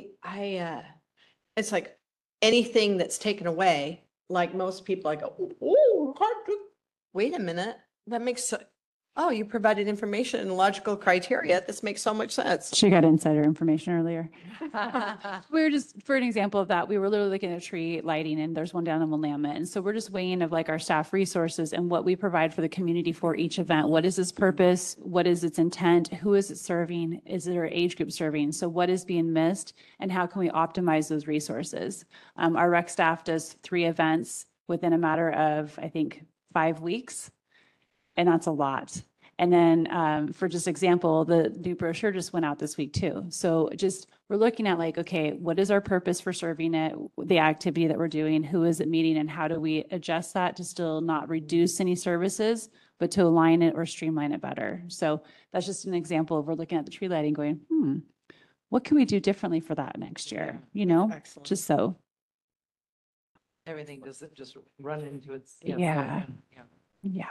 it's like anything that's taken away, like most people, I go, oh, wait a minute, that makes, you provided information and logical criteria. This makes so much sense. She got insider information earlier. We were just, for an example of that, we were literally looking at tree lighting and there's one down in Willamette. And so we're just weighing of like our staff resources and what we provide for the community for each event. What is its purpose? What is its intent? Who is it serving? Is there an age group serving? So what is being missed and how can we optimize those resources? Our rec staff does 3 events within a matter of, I think, 5 weeks. And that's a lot. And then for just example, the new brochure just went out this week too. So just, we're looking at like, okay, what is our purpose for serving it? The activity that we're doing, who is it meeting and how do we adjust that to still not reduce any services, but to align it or streamline it better? So that's just an example of we're looking at the tree lighting going, what can we do differently for that next year? Excellent. Just so. Everything doesn't just run into its. Yeah. Yeah. Yeah.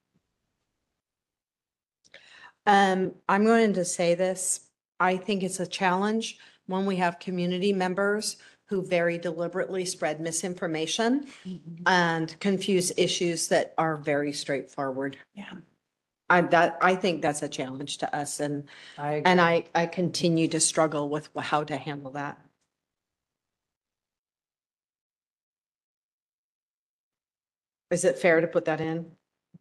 I'm going to say this. I think it's a challenge when we have community members who very deliberately spread misinformation and confuse issues that are very straightforward. Yeah. I think that's a challenge to us and I continue to struggle with how to handle that. Is it fair to put that in?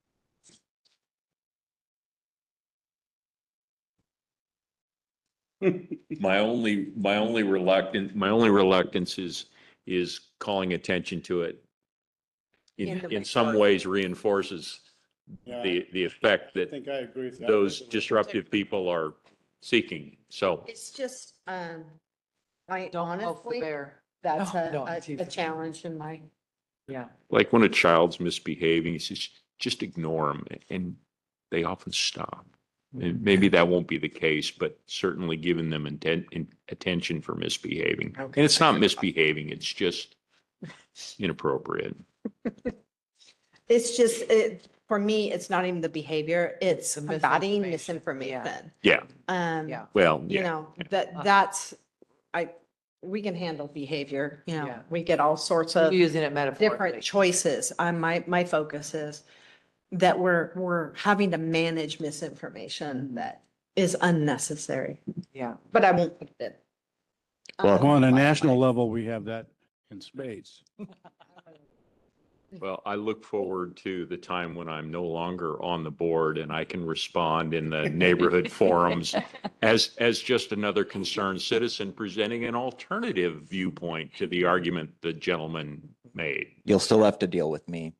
My only reluctance is calling attention to it. In the In some report. ways reinforces Yeah, the effect I that think I agree with that. those disruptive people are seeking. So It's just, I Don't poke the honestly, bear. that's Oh, no, a I'm teasing. challenge in my, Yeah. like when a child's misbehaving, it's just ignore them, and they often stop. And maybe that won't be the case, but certainly giving them attention for misbehaving. And Okay. it's not misbehaving, it's just inappropriate. it's just, for me, it's not even the behavior, it's The combating misinformation, misinformation. Yeah, Yeah. well, You yeah. know, that's, we can handle behavior, you know, Yeah. we get all sorts You're of using it metaphorically. different choices. My focus is that we're having to manage misinformation that is unnecessary, Yeah. but I won't put it. Well, on a national level, we have that in spades. Well, I look forward to the time when I'm no longer on the board and I can respond in the neighborhood forums as just another concerned citizen presenting an alternative viewpoint to the argument the gentleman made. You'll still have to deal with me.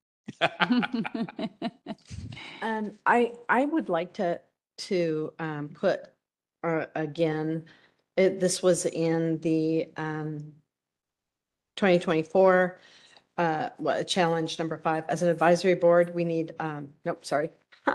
I would like to put, again, this was in the 2024, challenge number 5, as an advisory board, we need, nope, sorry.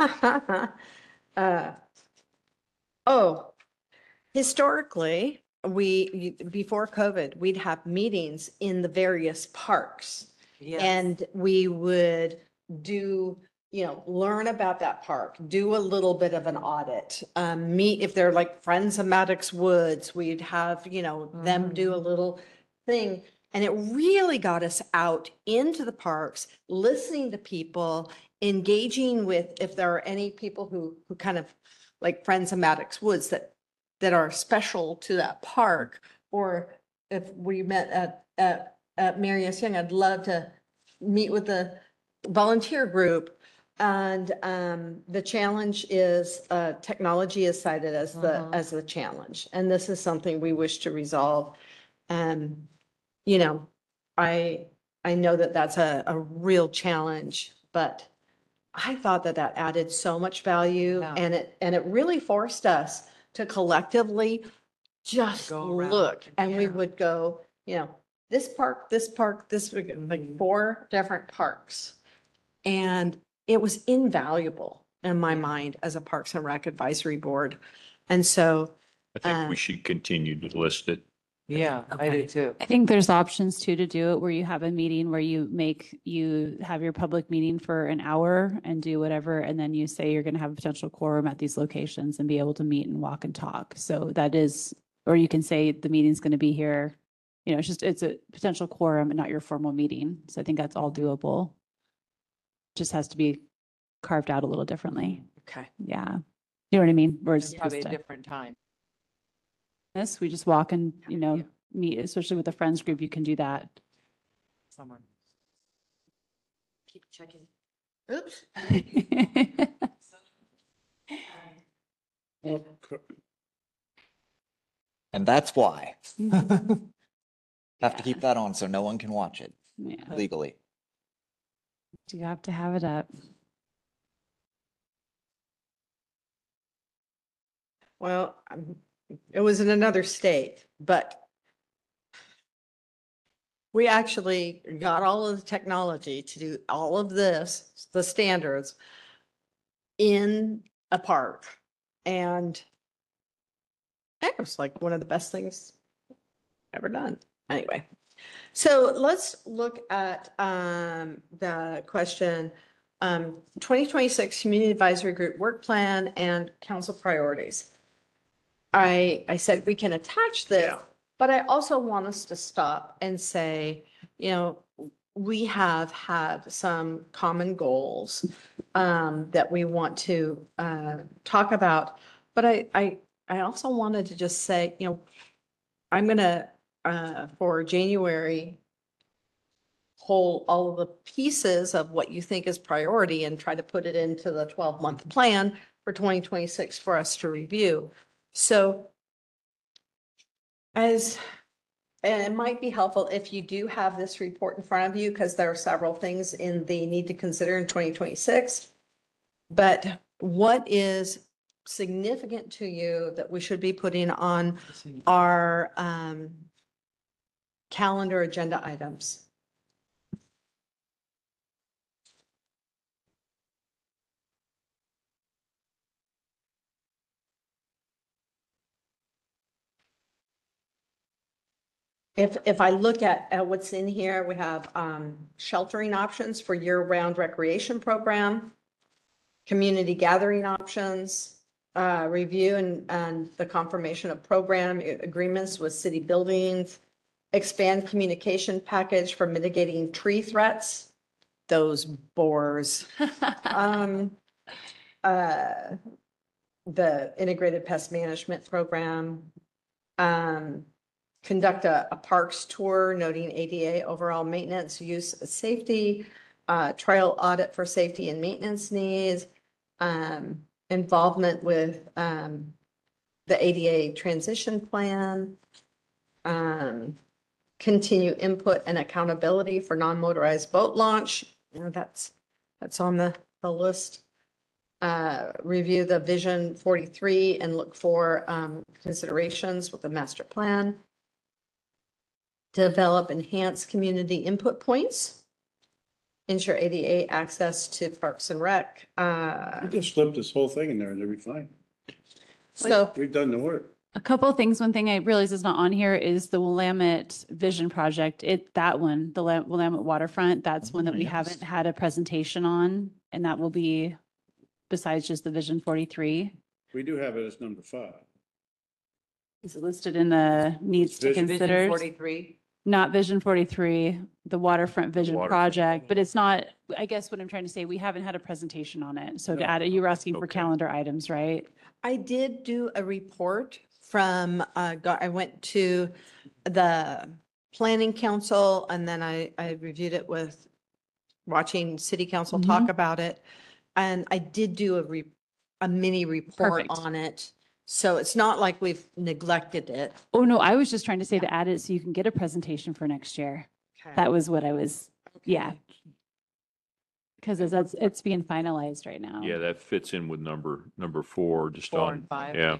Oh, historically, before COVID, we'd have meetings in the various parks. Yes. And we would do, learn about that park, do a little bit of an audit, meet, if they're like Friends of Maddox Woods, we'd have, them do a little thing. And it really got us out into the parks, listening to people, engaging with, if there are any people who kind of like Friends of Maddox Woods that are special to that park, or if we met at Mary S. Young, I'd love to meet with the volunteer group. And the challenge is, technology is cited as the challenge. And this is something we wish to resolve. I know that that's a real challenge, but I thought that added so much value, Yeah. and it really forced us to collectively just Go around. look, and we Yeah. would go, this park, like 4 different parks. And it was invaluable in my mind as a Parks and Rec advisory board. And so, I think we should continue to list it. Yeah, I do too. I think there's options too to do it where you have a meeting where you have your public meeting for an hour and do whatever, and then you say you're going to have a potential quorum at these locations and be able to meet and walk and talk. So that is, or you can say the meeting's going to be here. It's a potential quorum and not your formal meeting. So I think that's all doable. Just has to be carved out a little differently. okay. Yeah. You know what I mean? Where it's It's probably a just different time. this, we just walk and, Yeah. meet, especially with a friends group, you can do that. Someone. Keep checking. Oops. And that's why. Have to Yeah. keep that on so no one can watch it Yeah, legally. you have to have it up. Well, it was in another state, but we actually got all of the technology to do all of this, the standards, in a park. And it was like one of the best things ever done. Anyway, so let's look at the question, 2026 Community Advisory Group Work Plan and Council Priorities. I said we can attach this, but I also want us to stop and say, we have had some common goals that we want to talk about. But I also wanted to just say, I'm gonna for January pull all of the pieces of what you think is priority and try to put it into the 12-month plan for 2026 for us to review. So and it might be helpful if you do have this report in front of you, because there are several things in the need to consider in 2026. But what is significant to you that we should be putting on our calendar agenda items? If I look at what's in here, we have sheltering options for year-round recreation program, community gathering options, review and the confirmation of program agreements with city buildings, expand communication package for mitigating tree threats, those bores. The integrated pest management program, conduct a parks tour noting ADA overall maintenance, use, safety, trail audit for safety and maintenance needs, involvement with the ADA transition plan, continue input and accountability for non-motorized boat launch. You know, that's on the list. Review the Vision 43 and look for considerations with the master plan. Develop enhanced community input points. Ensure ADA access to Parks and Rec. You just flip this whole thing in there and it'll be fine. So We've done the work. A couple of things. One thing I realized is not on here is the Willamette Vision Project. That one, the Willamette Waterfront, that's one that we haven't had a presentation on. And that will be besides just the Vision 43. We do have it as number 5. Is it listed in the needs to Vision consider? 43. Not Vision 43, the Waterfront Vision Waterfront. Project, but it's not, I guess what I'm trying to say, we haven't had a presentation on it. So to No. add it, you were asking for Okay. calendar items, right? I did do a report from, I went to the planning council and then I reviewed it with watching city council talk about it. And I did do a mini report Perfect. on it. So it's not like we've neglected it. Oh, no, I was just trying to say to add it so you can get a presentation for next year. That was what I was, yeah. Because it's being finalized right now. Yeah, that fits in with number 4, just 4 on, and 5. yeah.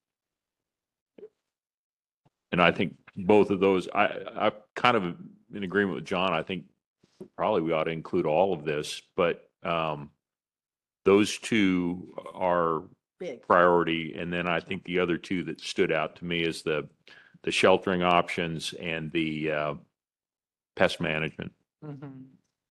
And I think both of those, I'm kind of in agreement with John. I think probably we ought to include all of this, but those two are Big. priority. And then I think the other two that stood out to me is the sheltering options and the pest management. Mhm.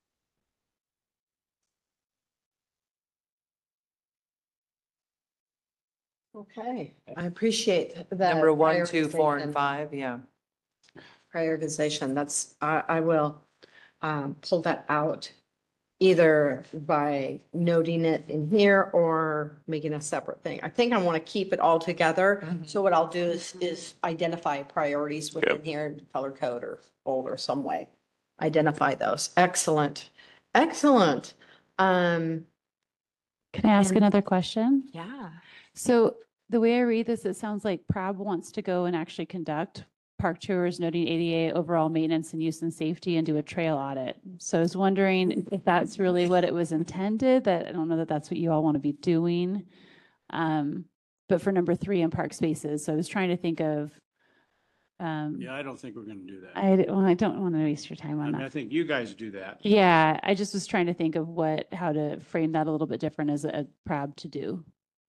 Okay, I appreciate that. Number 1, 2, 4, and prioritization. 5, yeah. Prioritization, that's, I will pull that out either by noting it in here or making a separate thing. I think I want to keep it all together. Mhm. So what I'll do is identify priorities within Yep. here, color code or bold or some way. Identify those. Excellent. Excellent. Can I ask And- another question? Yeah. So the way I read this, it sounds like PRAB wants to go and actually conduct park tours, noting ADA overall maintenance and use and safety, and do a trail audit. So I was wondering if that's really what it was intended, that I don't know that that's what you all want to be doing. But for number 3 in park spaces, so I was trying to think of, Yeah, I don't think we're going to do that. I don't want to waste your time I on mean, I that. think you guys do that. Yeah, I just was trying to think of how to frame that a little bit different as a PRAB to do.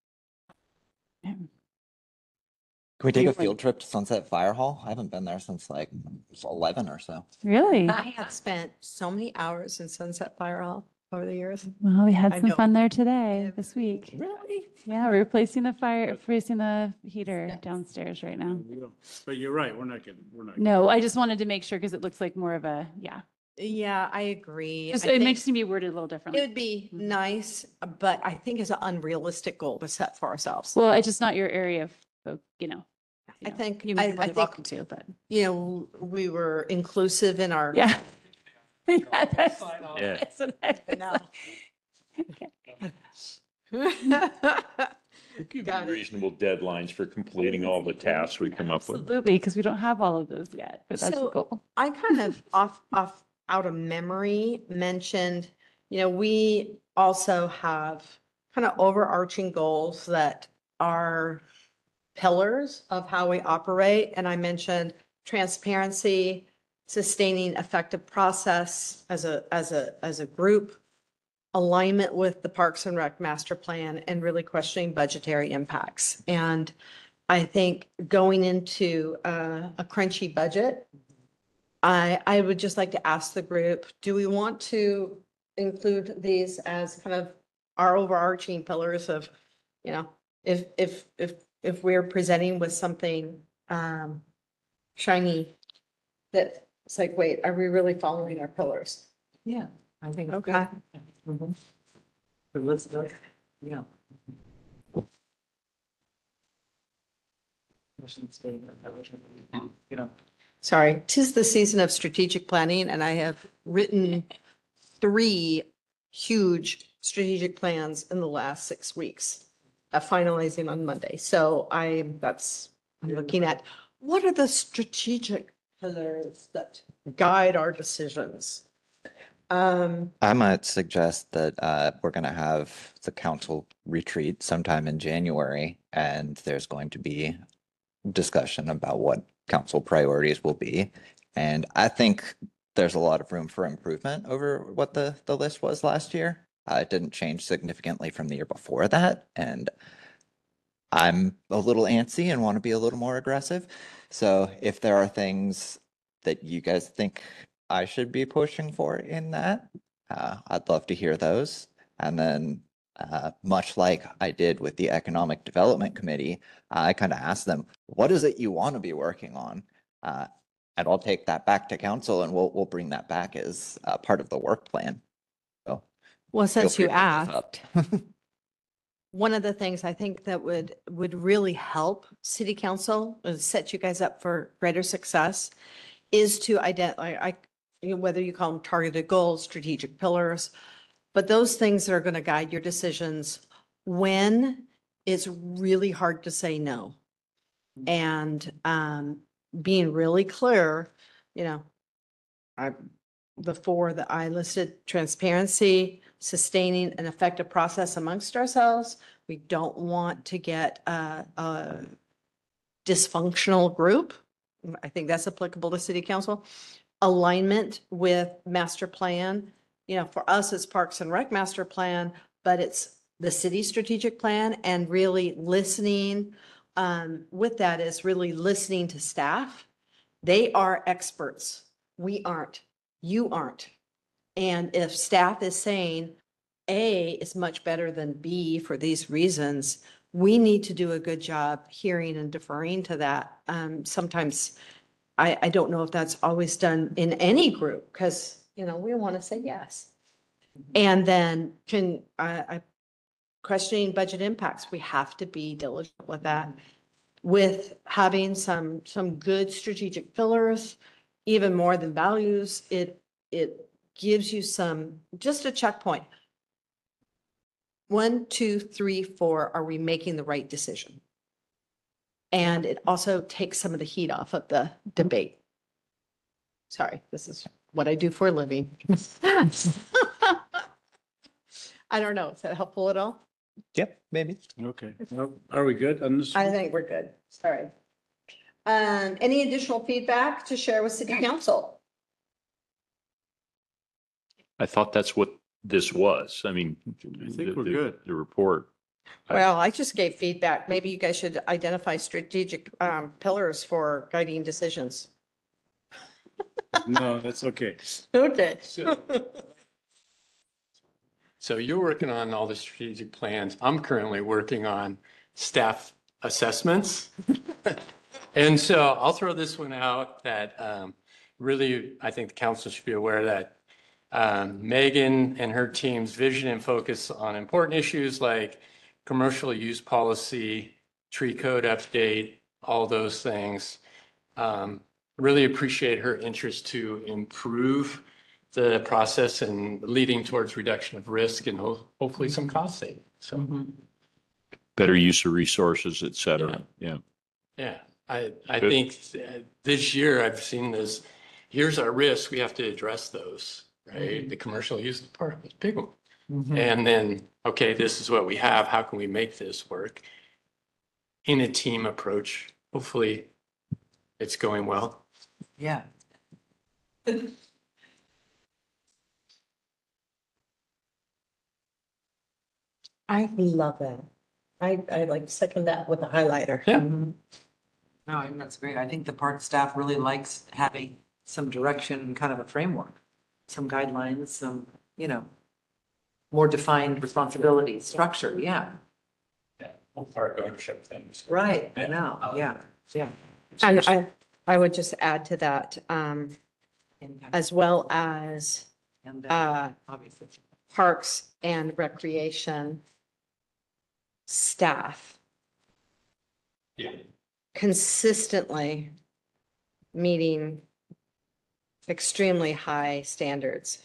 Can we take You a want- field trip to Sunset Fire Hall? I haven't been there since like 11 or so. Really? I have spent so many hours in Sunset Fire Hall over the years. Well, we had I some know. fun there today, this week. Really? Yeah, we're replacing the heater downstairs right now. But you're right, we're not getting, we're not. No, I just wanted to make sure because it looks like more of a, yeah. Yeah, I agree. Just- I It think makes me worded a little It differently. would be Mhm. nice, but I think it's an unrealistic goal to set for ourselves. Well, it's just not your area of, you know. I think, You I may be think, welcome to, but we were inclusive in our yeah. Yeah, that's- Yeah. that's what I No. Give Got you it. reasonable deadlines for completing all the tasks we come up with. Absolutely, because we don't have all of those yet, but that's the So- goal. I kind of out of memory mentioned, we also have kind of overarching goals that are pillars of how we operate. And I mentioned transparency, sustaining effective process as a group, alignment with the Parks and Rec master plan, and really questioning budgetary impacts. And I think going into a crunchy budget, I would just like to ask the group, do we want to include these as kind of our overarching pillars of, if we're presenting with something shiny, that it's like, wait, are we really following our pillars? Yeah, I think. it's Okay. good. Mhm. But let's go, yeah. Mission statement, you know. Sorry, 'tis the season of strategic planning, and I have written 3 huge strategic plans in the last 6 weeks, finalizing on Monday. So I'm looking at, what are the strategic pillars that guide our decisions? I might suggest that we're going to have the council retreat sometime in January, and there's going to be discussion about what council priorities will be. And I think there's a lot of room for improvement over what the list was last year. It didn't change significantly from the year before that. And I'm a little antsy and want to be a little more aggressive. So if there are things that you guys think I should be pushing for in that, I'd love to hear those. And then much like I did with the Economic Development Committee, I kind of asked them, what is it you want to be working on? And I'll take that back to council and we'll bring that back as part of the work plan. So Well, feel since free you to bring those asked, up. one of the things I think that would really help city council, set you guys up for greater success, is to identify, whether you call them targeted goals, strategic pillars, but those things that are going to guide your decisions when it's really hard to say no. And being really clear, the 4 that I listed: transparency, sustaining an effective process amongst ourselves. We don't want to get a dysfunctional group. I think that's applicable to city council. Alignment with master plan. For us, it's Parks and Rec master plan, but it's the city strategic plan, and really listening with that is really listening to staff. They are experts. We aren't. You aren't. And if staff is saying A is much better than B for these reasons, we need to do a good job hearing and deferring to that. Sometimes I don't know if that's always done in any group, because, we want to say yes. And then questioning budget impacts, we have to be diligent with that. With having some good strategic pillars, even more than values, it gives you just a checkpoint. 1, 2, 3, 4, are we making the right decision? And it also takes some of the heat off of the debate. Sorry, this is what I do for a living. I don't know. Is that helpful at all? Yep, maybe. Okay. Well, are we good on this? I think we're good. Sorry. Any additional feedback to share with city council? I thought that's what this was. I mean. I think we're good. The report. Well, I just gave feedback. Maybe you guys should identify strategic pillars for guiding decisions. No, that's okay. Okay. So you're working on all the strategic plans. I'm currently working on staff assessments. And so I'll throw this one out that really, I think the council should be aware that Megan and her team's vision and focus on important issues like commercial use policy, tree code update, all those things. Really appreciate her interest to improve the process and leading towards reduction of risk and hopefully some cost savings. So, Better use of resources, et cetera. Yeah. yeah, I Good. think this year I've seen this, here's our risk, we have to address those, right? The commercial use of the park was a big one. And then, okay, this is what we have. How can we make this work in a team approach? Hopefully it's going well. Yeah. I love that. I like second that with a highlighter. Yeah. No, I think that's great. I think the park staff really likes having some direction and kind of a framework, some guidelines, some, more defined responsibility, structure. Yeah, Park ownership things. right. I know. Yeah, yeah. And I would just add to that, Impact. as well as And obviously. Parks and Recreation staff Yeah. consistently meeting extremely high standards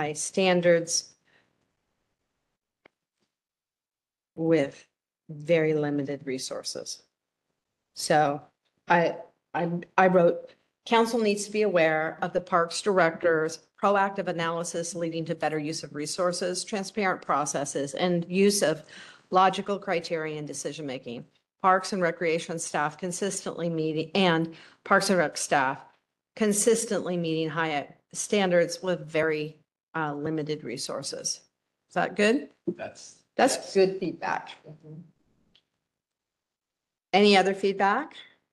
with very limited resources. So I wrote, council needs to be aware of the parks director's proactive analysis leading to better use of resources, transparent processes, and use of logical criteria in decision-making. Parks and Recreation staff consistently meeting, and Parks and Rec staff consistently meeting high standards with very limited resources. Is that good? That's good feedback. Any other feedback?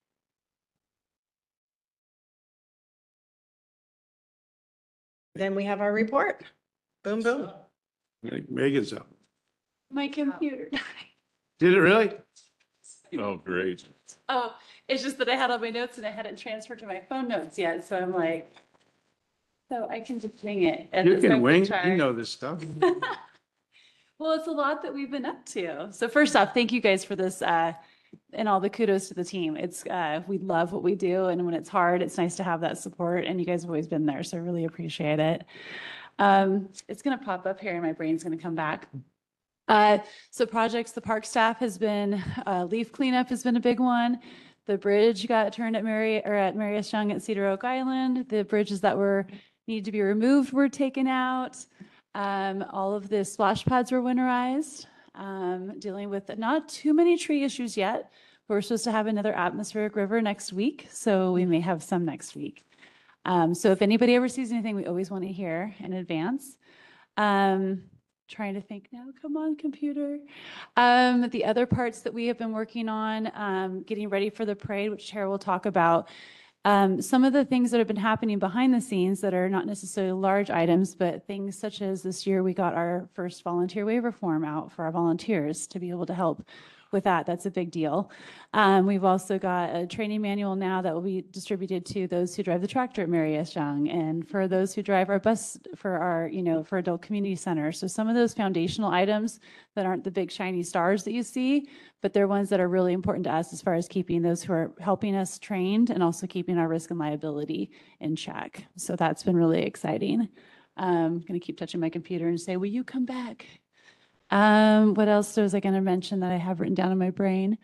Then we have our report. Boom, boom. Megan's up. My computer died. Did it really? Oh, great. Oh, it's just that I had all my notes and I hadn't transferred to my phone notes yet, so I'm like, so I can just wing it. at You the can second wing, try. you know this stuff. Well, it's a lot that we've been up to. So first off, thank you guys for this, and all the kudos to the team. It's, we love what we do, and when it's hard, it's nice to have that support, and you guys have always been there, so I really appreciate it. It's gonna pop up here and my brain's gonna come back. So projects, the park staff has been, leaf cleanup has been a big one. The bridge got turned at Marius Young at Cedar Oak Island. The bridges that need to be removed were taken out. All of the splash pads were winterized. Dealing with not too many tree issues yet. We're supposed to have another atmospheric river next week, so we may have some next week. So if anybody ever sees anything, we always want to hear in advance. Trying to think now, come on, computer. The other parts that we have been working on, getting ready for the parade, which Tara will talk about. Some of the things that have been happening behind the scenes that are not necessarily large items, but things such as this year we got our first volunteer waiver form out for our volunteers to be able to help with that. That's a big deal. We've also got a training manual now that will be distributed to those who drive the tractor at Marius Young and for those who drive our bus for our, for adult community center. So some of those foundational items that aren't the big shiny stars that you see, but they're ones that are really important to us as far as keeping those who are helping us trained and also keeping our risk and liability in check. So that's been really exciting. I'm going to keep touching my computer and say, will you come back? What else was I going to mention that I have written down in my brain?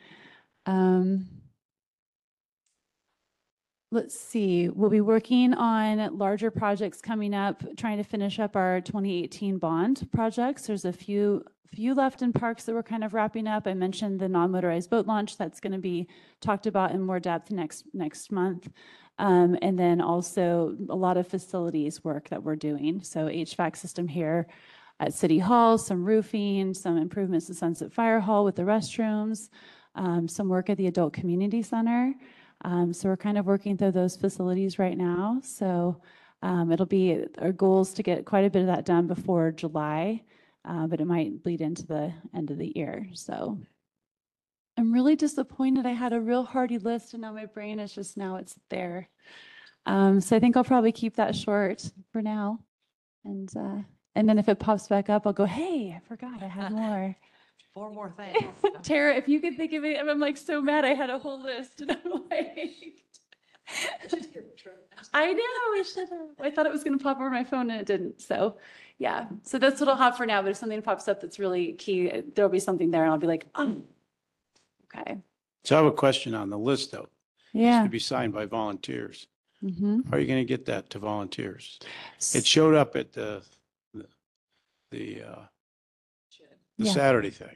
Let's see, we'll be working on larger projects coming up, trying to finish up our 2018 bond projects. There's a few left in parks that we're kind of wrapping up. I mentioned the non-motorized boat launch that's going to be talked about in more depth next month. And then also a lot of facilities work that we're doing. So HVAC system here at City Hall, some roofing, some improvements to Sunset Fire Hall with the restrooms, some work at the Adult Community Center. So we're kind of working through those facilities right now. So it'll be our goals to get quite a bit of that done before July, but it might bleed into the end of the year. So I'm really disappointed. I had a real hearty list and now my brain is just now it's there. So I think I'll probably keep that short for now. And then if it pops back up, I'll go, hey, I forgot I had more. 4 more things. Tara, if you could think of it, I'm like so mad. I had a whole list and I'm like, I know, I should have. I thought it was going to pop over my phone and it didn't. So, yeah. So that's what I'll have for now. But if something pops up that's really key, there'll be something there and I'll be like, oh, okay. So I have a question on the list though. It's Yeah. to be signed by volunteers. Mhm. How are you going to get that to volunteers? It showed up at the Yeah. Saturday thing.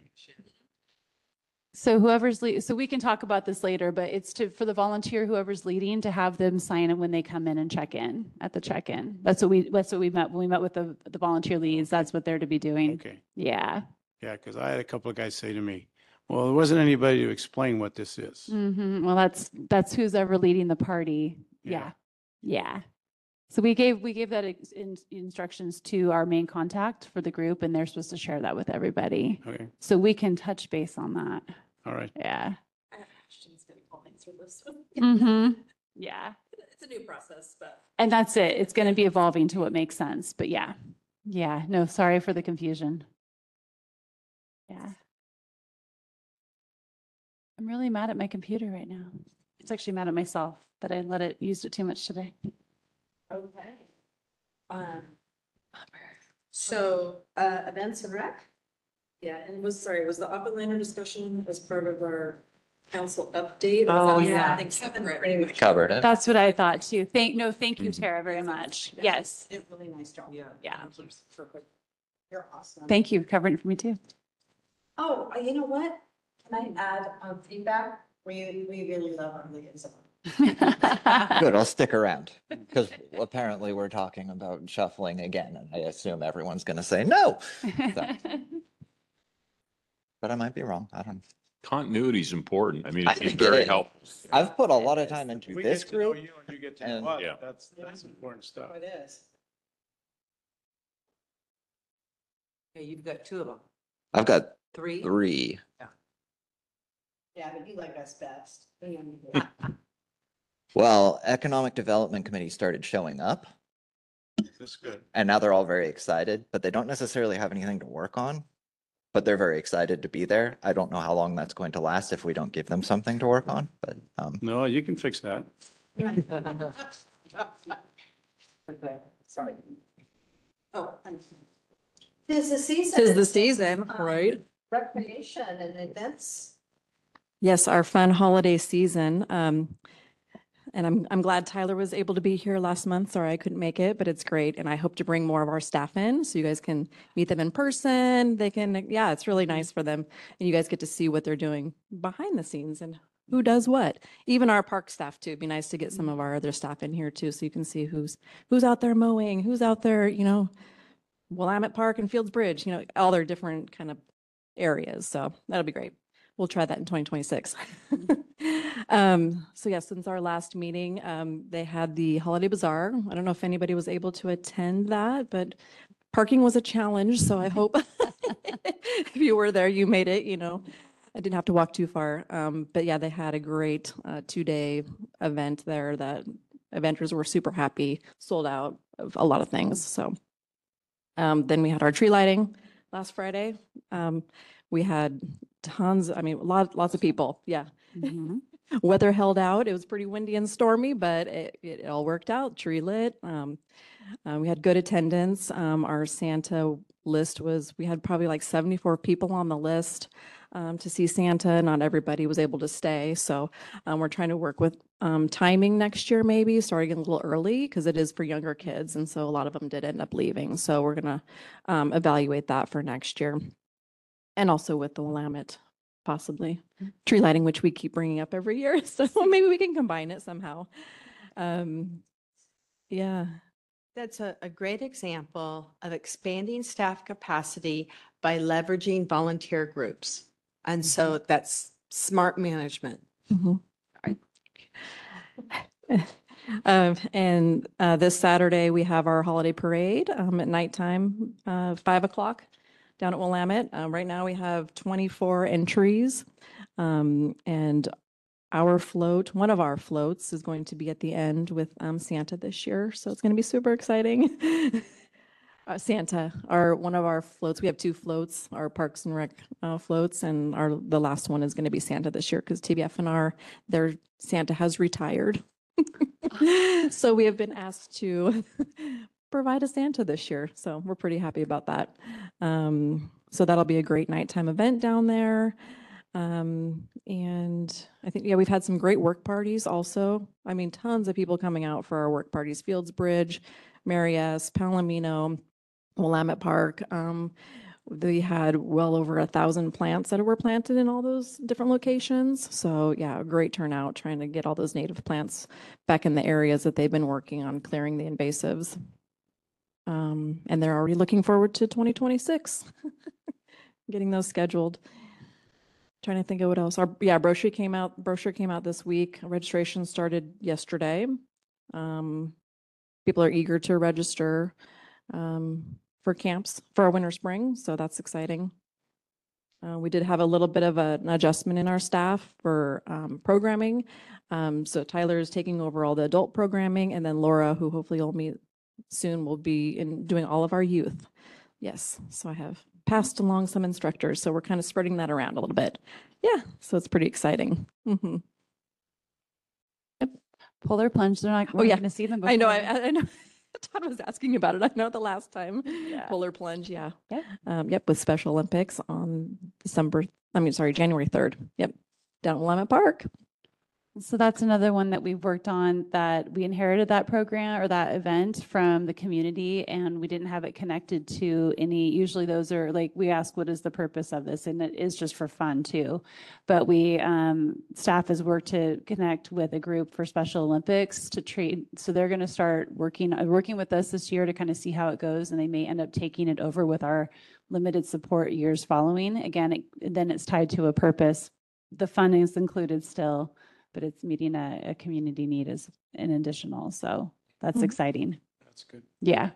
So so we can talk about this later, but it's for the volunteer, whoever's leading, to have them sign it when they come in and check in at the check-in. That's what we met, when we met with the volunteer leads. That's what they're to be doing. Okay. Yeah. Yeah, because I had a couple of guys say to me, well, there wasn't anybody to explain what this is. Well, that's who's ever leading the party. Yeah. Yeah. So we gave that instructions to our main contact for the group, and they're supposed to share that with everybody. Okay, So we can touch base on that. all right. Yeah. Ashton's been calling through this. Yeah. It's a new process, but. And that's it. It's going to be evolving to what makes sense. But yeah. Yeah. No, sorry for the confusion. Yeah. I'm really mad at my computer right now. It's actually mad at myself that I used it too much today. Okay. So, events and rec? Yeah, and was the Oppenlander discussion as part of our council update? Oh, Yeah. yeah. I think Kevin pretty much Covered it. That's what I thought too. Thank you, Tara, very much. Yes. Did a really nice job. Yeah. Yeah. You're awesome. Thank you for covering it for me too. Oh, you know what? Can I add feedback? We really love our liaison. Good, I'll stick around because apparently we're talking about shuffling again and I assume everyone's going to say no, but I might be wrong. I don't. Continuity is important. I mean, I it's think it very is. helpful. I've put a lot of time into We this get to know group. you and you get to and- know us. Yeah. That's important stuff. It is. Yeah, you've got two of them. I've got Three? 3. Yeah, but you like us best. Well, Economic Development Committee started showing up That's good. and now they're all very excited, but they don't necessarily have anything to work on. But they're very excited to be there. I don't know how long that's going to last if we don't give them something to work on, but No, you can fix that. Okay, sorry. Oh. Tis the season. Tis the season, right? Recreation and events. Yes, our fun holiday season. And I'm glad Tyler was able to be here last month. Sorry, I couldn't make it, but it's great. And I hope to bring more of our staff in so you guys can meet them in person. They can, yeah, it's really nice for them. And you guys get to see what they're doing behind the scenes and who does what. Even our park staff too. It'd be nice to get some of our other staff in here too, so you can see who's out there mowing, who's out there, Willamette Park and Fields Bridge, all their different kind of areas. So that'll be great. We'll try that in 2026. So yeah, since our last meeting, they had the holiday bazaar. I don't know if anybody was able to attend that, but parking was a challenge. So I hope if you were there, you made it, I didn't have to walk too far. But yeah, they had a great 2-day event there that eventers were super happy, sold out of a lot of things. So then we had our tree lighting last Friday. We had tons, lots of people. Yeah. Weather held out. It was pretty windy and stormy, but it all worked out. Tree lit. We had good attendance. Our Santa list we had probably like 74 people on the list to see Santa. Not everybody was able to stay. So we're trying to work with timing next year, maybe starting a little early because it is for younger kids. And so a lot of them did end up leaving. So we're going to evaluate that for next year. And also with the Willamette, possibly tree lighting, which we keep bringing up every year. So maybe we can combine it somehow. Yeah. That's a great example of expanding staff capacity by leveraging volunteer groups. And so that's smart management. And this Saturday, we have our holiday parade at nighttime, 5:00 down at Willamette. Right now, we have 24 entries. And our float, one of our floats is going to be at the end with Santa this year. So it's going to be super exciting. Santa, one of our floats, we have 2 floats, our Parks and Rec floats, and the last one is going to be Santa this year because TBFNR, their Santa has retired. So we have been asked to provide a Santa this year. So we're pretty happy about that. So that'll be a great nighttime event down there. And I think, yeah, we've had some great work parties also. I mean, tons of people coming out for our work parties, Fields Bridge, Marias, Palomino, Willamette Park. We had well over 1,000 plants that were planted in all those different locations. So yeah, a great turnout trying to get all those native plants back in the areas that they've been working on clearing the invasives. And they're already looking forward to 2026, getting those scheduled. Trying to think of what else. Brochure came out this week. Registration started yesterday. People are eager to register for camps for our winter spring, so that's exciting. We did have a little bit of an adjustment in our staff for programming. So Tyler is taking over all the adult programming, and then Laura, who hopefully you'll meet soon, will be doing all of our youth. Yes, so I have passed along some instructors, so we're kind of spreading that around a little bit. Yeah, so it's pretty exciting. Mhm. Polar plunge, they're not, Oh, we're yeah. going to see them. I know, before. I know. Todd was asking about it. I know the last time. Yeah. Polar plunge, yeah. Yep. Yep, with Special Olympics on January 3rd. Yep, down at Willamette Park. So that's another one that we've worked on, that we inherited that program or that event from the community, and we didn't have it connected to any, usually those are like, we ask, what is the purpose of this? And it is just for fun too. But we, staff has worked to connect with a group for Special Olympics to treat, so they're going to start working with us this year to kind of see how it goes, and they may end up taking it over with our limited support years following. Again, then it's tied to a purpose. The funding is included still, but it's meeting a community need as an additional. So that's exciting. That's good. Yeah.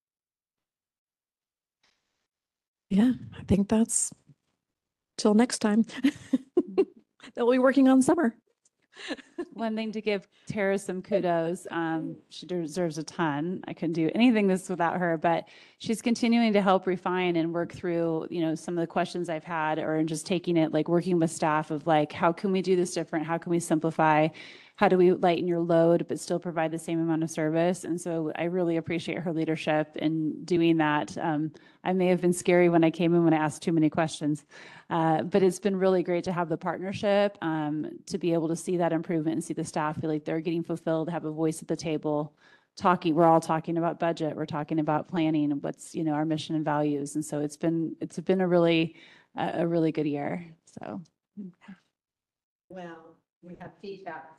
Yeah, I think that's till next time. That we'll be working on summer. One thing to give Tara some kudos. She deserves a ton. I couldn't do anything this without her, but she's continuing to help refine and work through, some of the questions I've had, or just taking it, like working with staff of like, how can we do this different? How can we simplify? How do we lighten your load, but still provide the same amount of service? And so I really appreciate her leadership in doing that. I may have been scary when I came in when I asked too many questions, but it's been really great to have the partnership, to be able to see that improvement and see the staff feel like they're getting fulfilled, have a voice at the table, talking. We're all talking about budget. We're talking about planning and what's, our mission and values. And so it's been a really good year. So. Well, we have feedback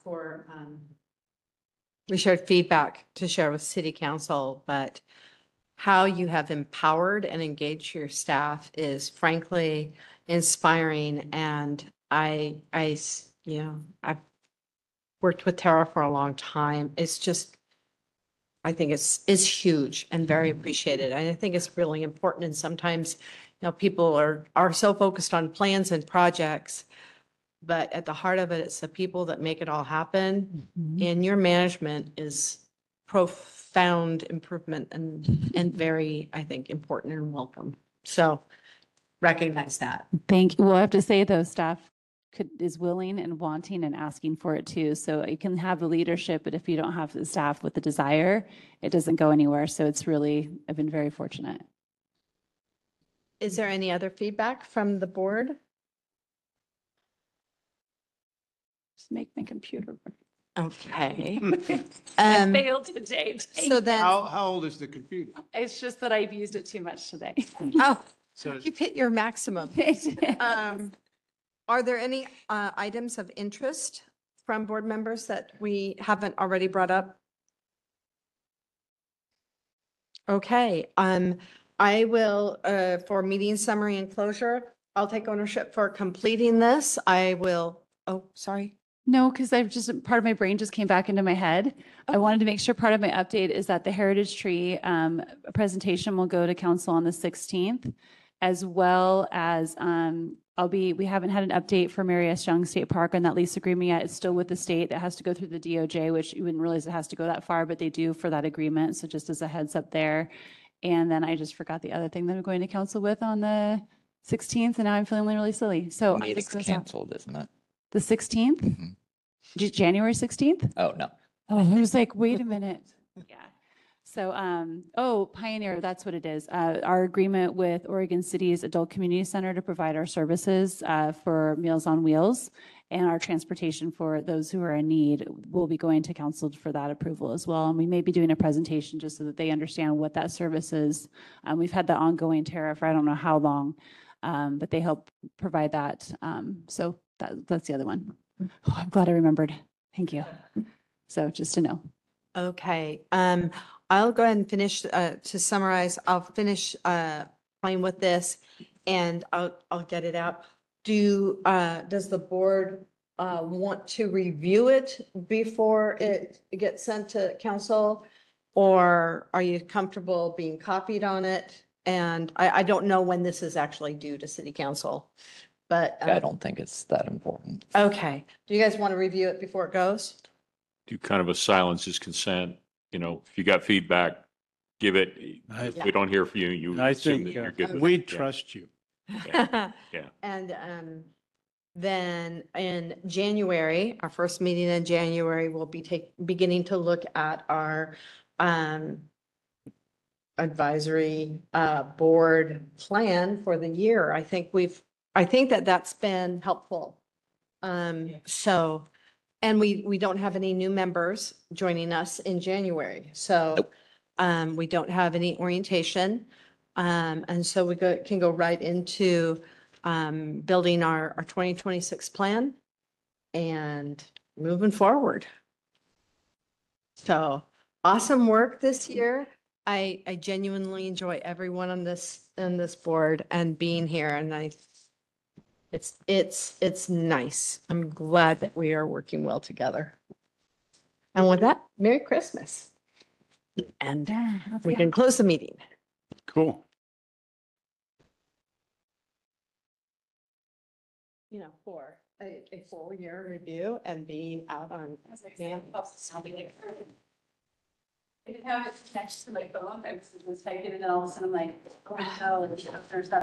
we shared feedback to share with City Council, but how you have empowered and engaged your staff is frankly inspiring. And I've worked with Tara for a long time. It's just, I think it's huge and very appreciated. And I think it's really important. And sometimes, people are so focused on plans and projects, but at the heart of it, it's the people that make it all happen. And your management is profound improvement and very, I think, important and welcome. So recognize that. Thank you. Well, I have to say though, staff is willing and wanting and asking for it too. So you can have the leadership, but if you don't have the staff with the desire, it doesn't go anywhere. So I've been very fortunate. Is there any other feedback from the board? Just make my computer work. Okay. I failed today. So then, How old is the computer? It's just that I've used it too much today. So you've hit your maximum. Are there any items of interest from board members that we haven't already brought up? Okay, I will, for meeting summary and closure, I'll take ownership for completing this. Sorry. No, because part of my brain just came back into my head. I wanted to make sure part of my update is that the Heritage Tree presentation will go to council on the 16th, as well as we haven't had an update for Mary S. Young State Park on that lease agreement yet. It's still with the state. It has to go through the DOJ, which you wouldn't realize it has to go that far, but they do for that agreement. So just as a heads up there. And then I just forgot the other thing that I'm going to council with on the 16th, and now I'm feeling really silly. So Meeting's canceled, isn't it? The 16th? Mhm. January 16th? Oh, no. Oh, I was like, wait a minute. Yeah. So, Pioneer, that's what it is. Our agreement with Oregon City's Adult Community Center to provide our services for Meals on Wheels and our transportation for those who are in need will be going to council for that approval as well. And we may be doing a presentation just so that they understand what that service is. We've had the ongoing tariff for I don't know how long, but they help provide that. So that's the other one. Oh, I'm glad I remembered. Thank you. So just to know. Okay, I'll go ahead and finish, to summarize, I'll finish, playing with this and I'll get it out. Does the board, want to review it before it gets sent to council? Or are you comfortable being copied on it? And I don't know when this is actually due to city council, but. I don't think it's that important. Okay, do you guys want to review it before it goes? Do kind of a silence is consent. You know, if you got feedback, give it. If we don't hear from you, you I assume think that you're good with we it. Yeah. trust you. Yeah. And then in January, our first meeting in January, we'll be beginning to look at our advisory board plan for the year. I think that's been helpful. So, and we don't have any new members joining us in January. So we don't have any orientation. And so we can go right into building our 2026 plan and moving forward. So awesome work this year. I genuinely enjoy everyone on this board and being here, and it's nice. I'm glad that we are working well together. And with that, Merry Christmas. And we can close the meeting. Cool. You know, for a full year review and being out on. I didn't have it next to my phone. I was typing it and all of a sudden I'm like, oh, no, there's that.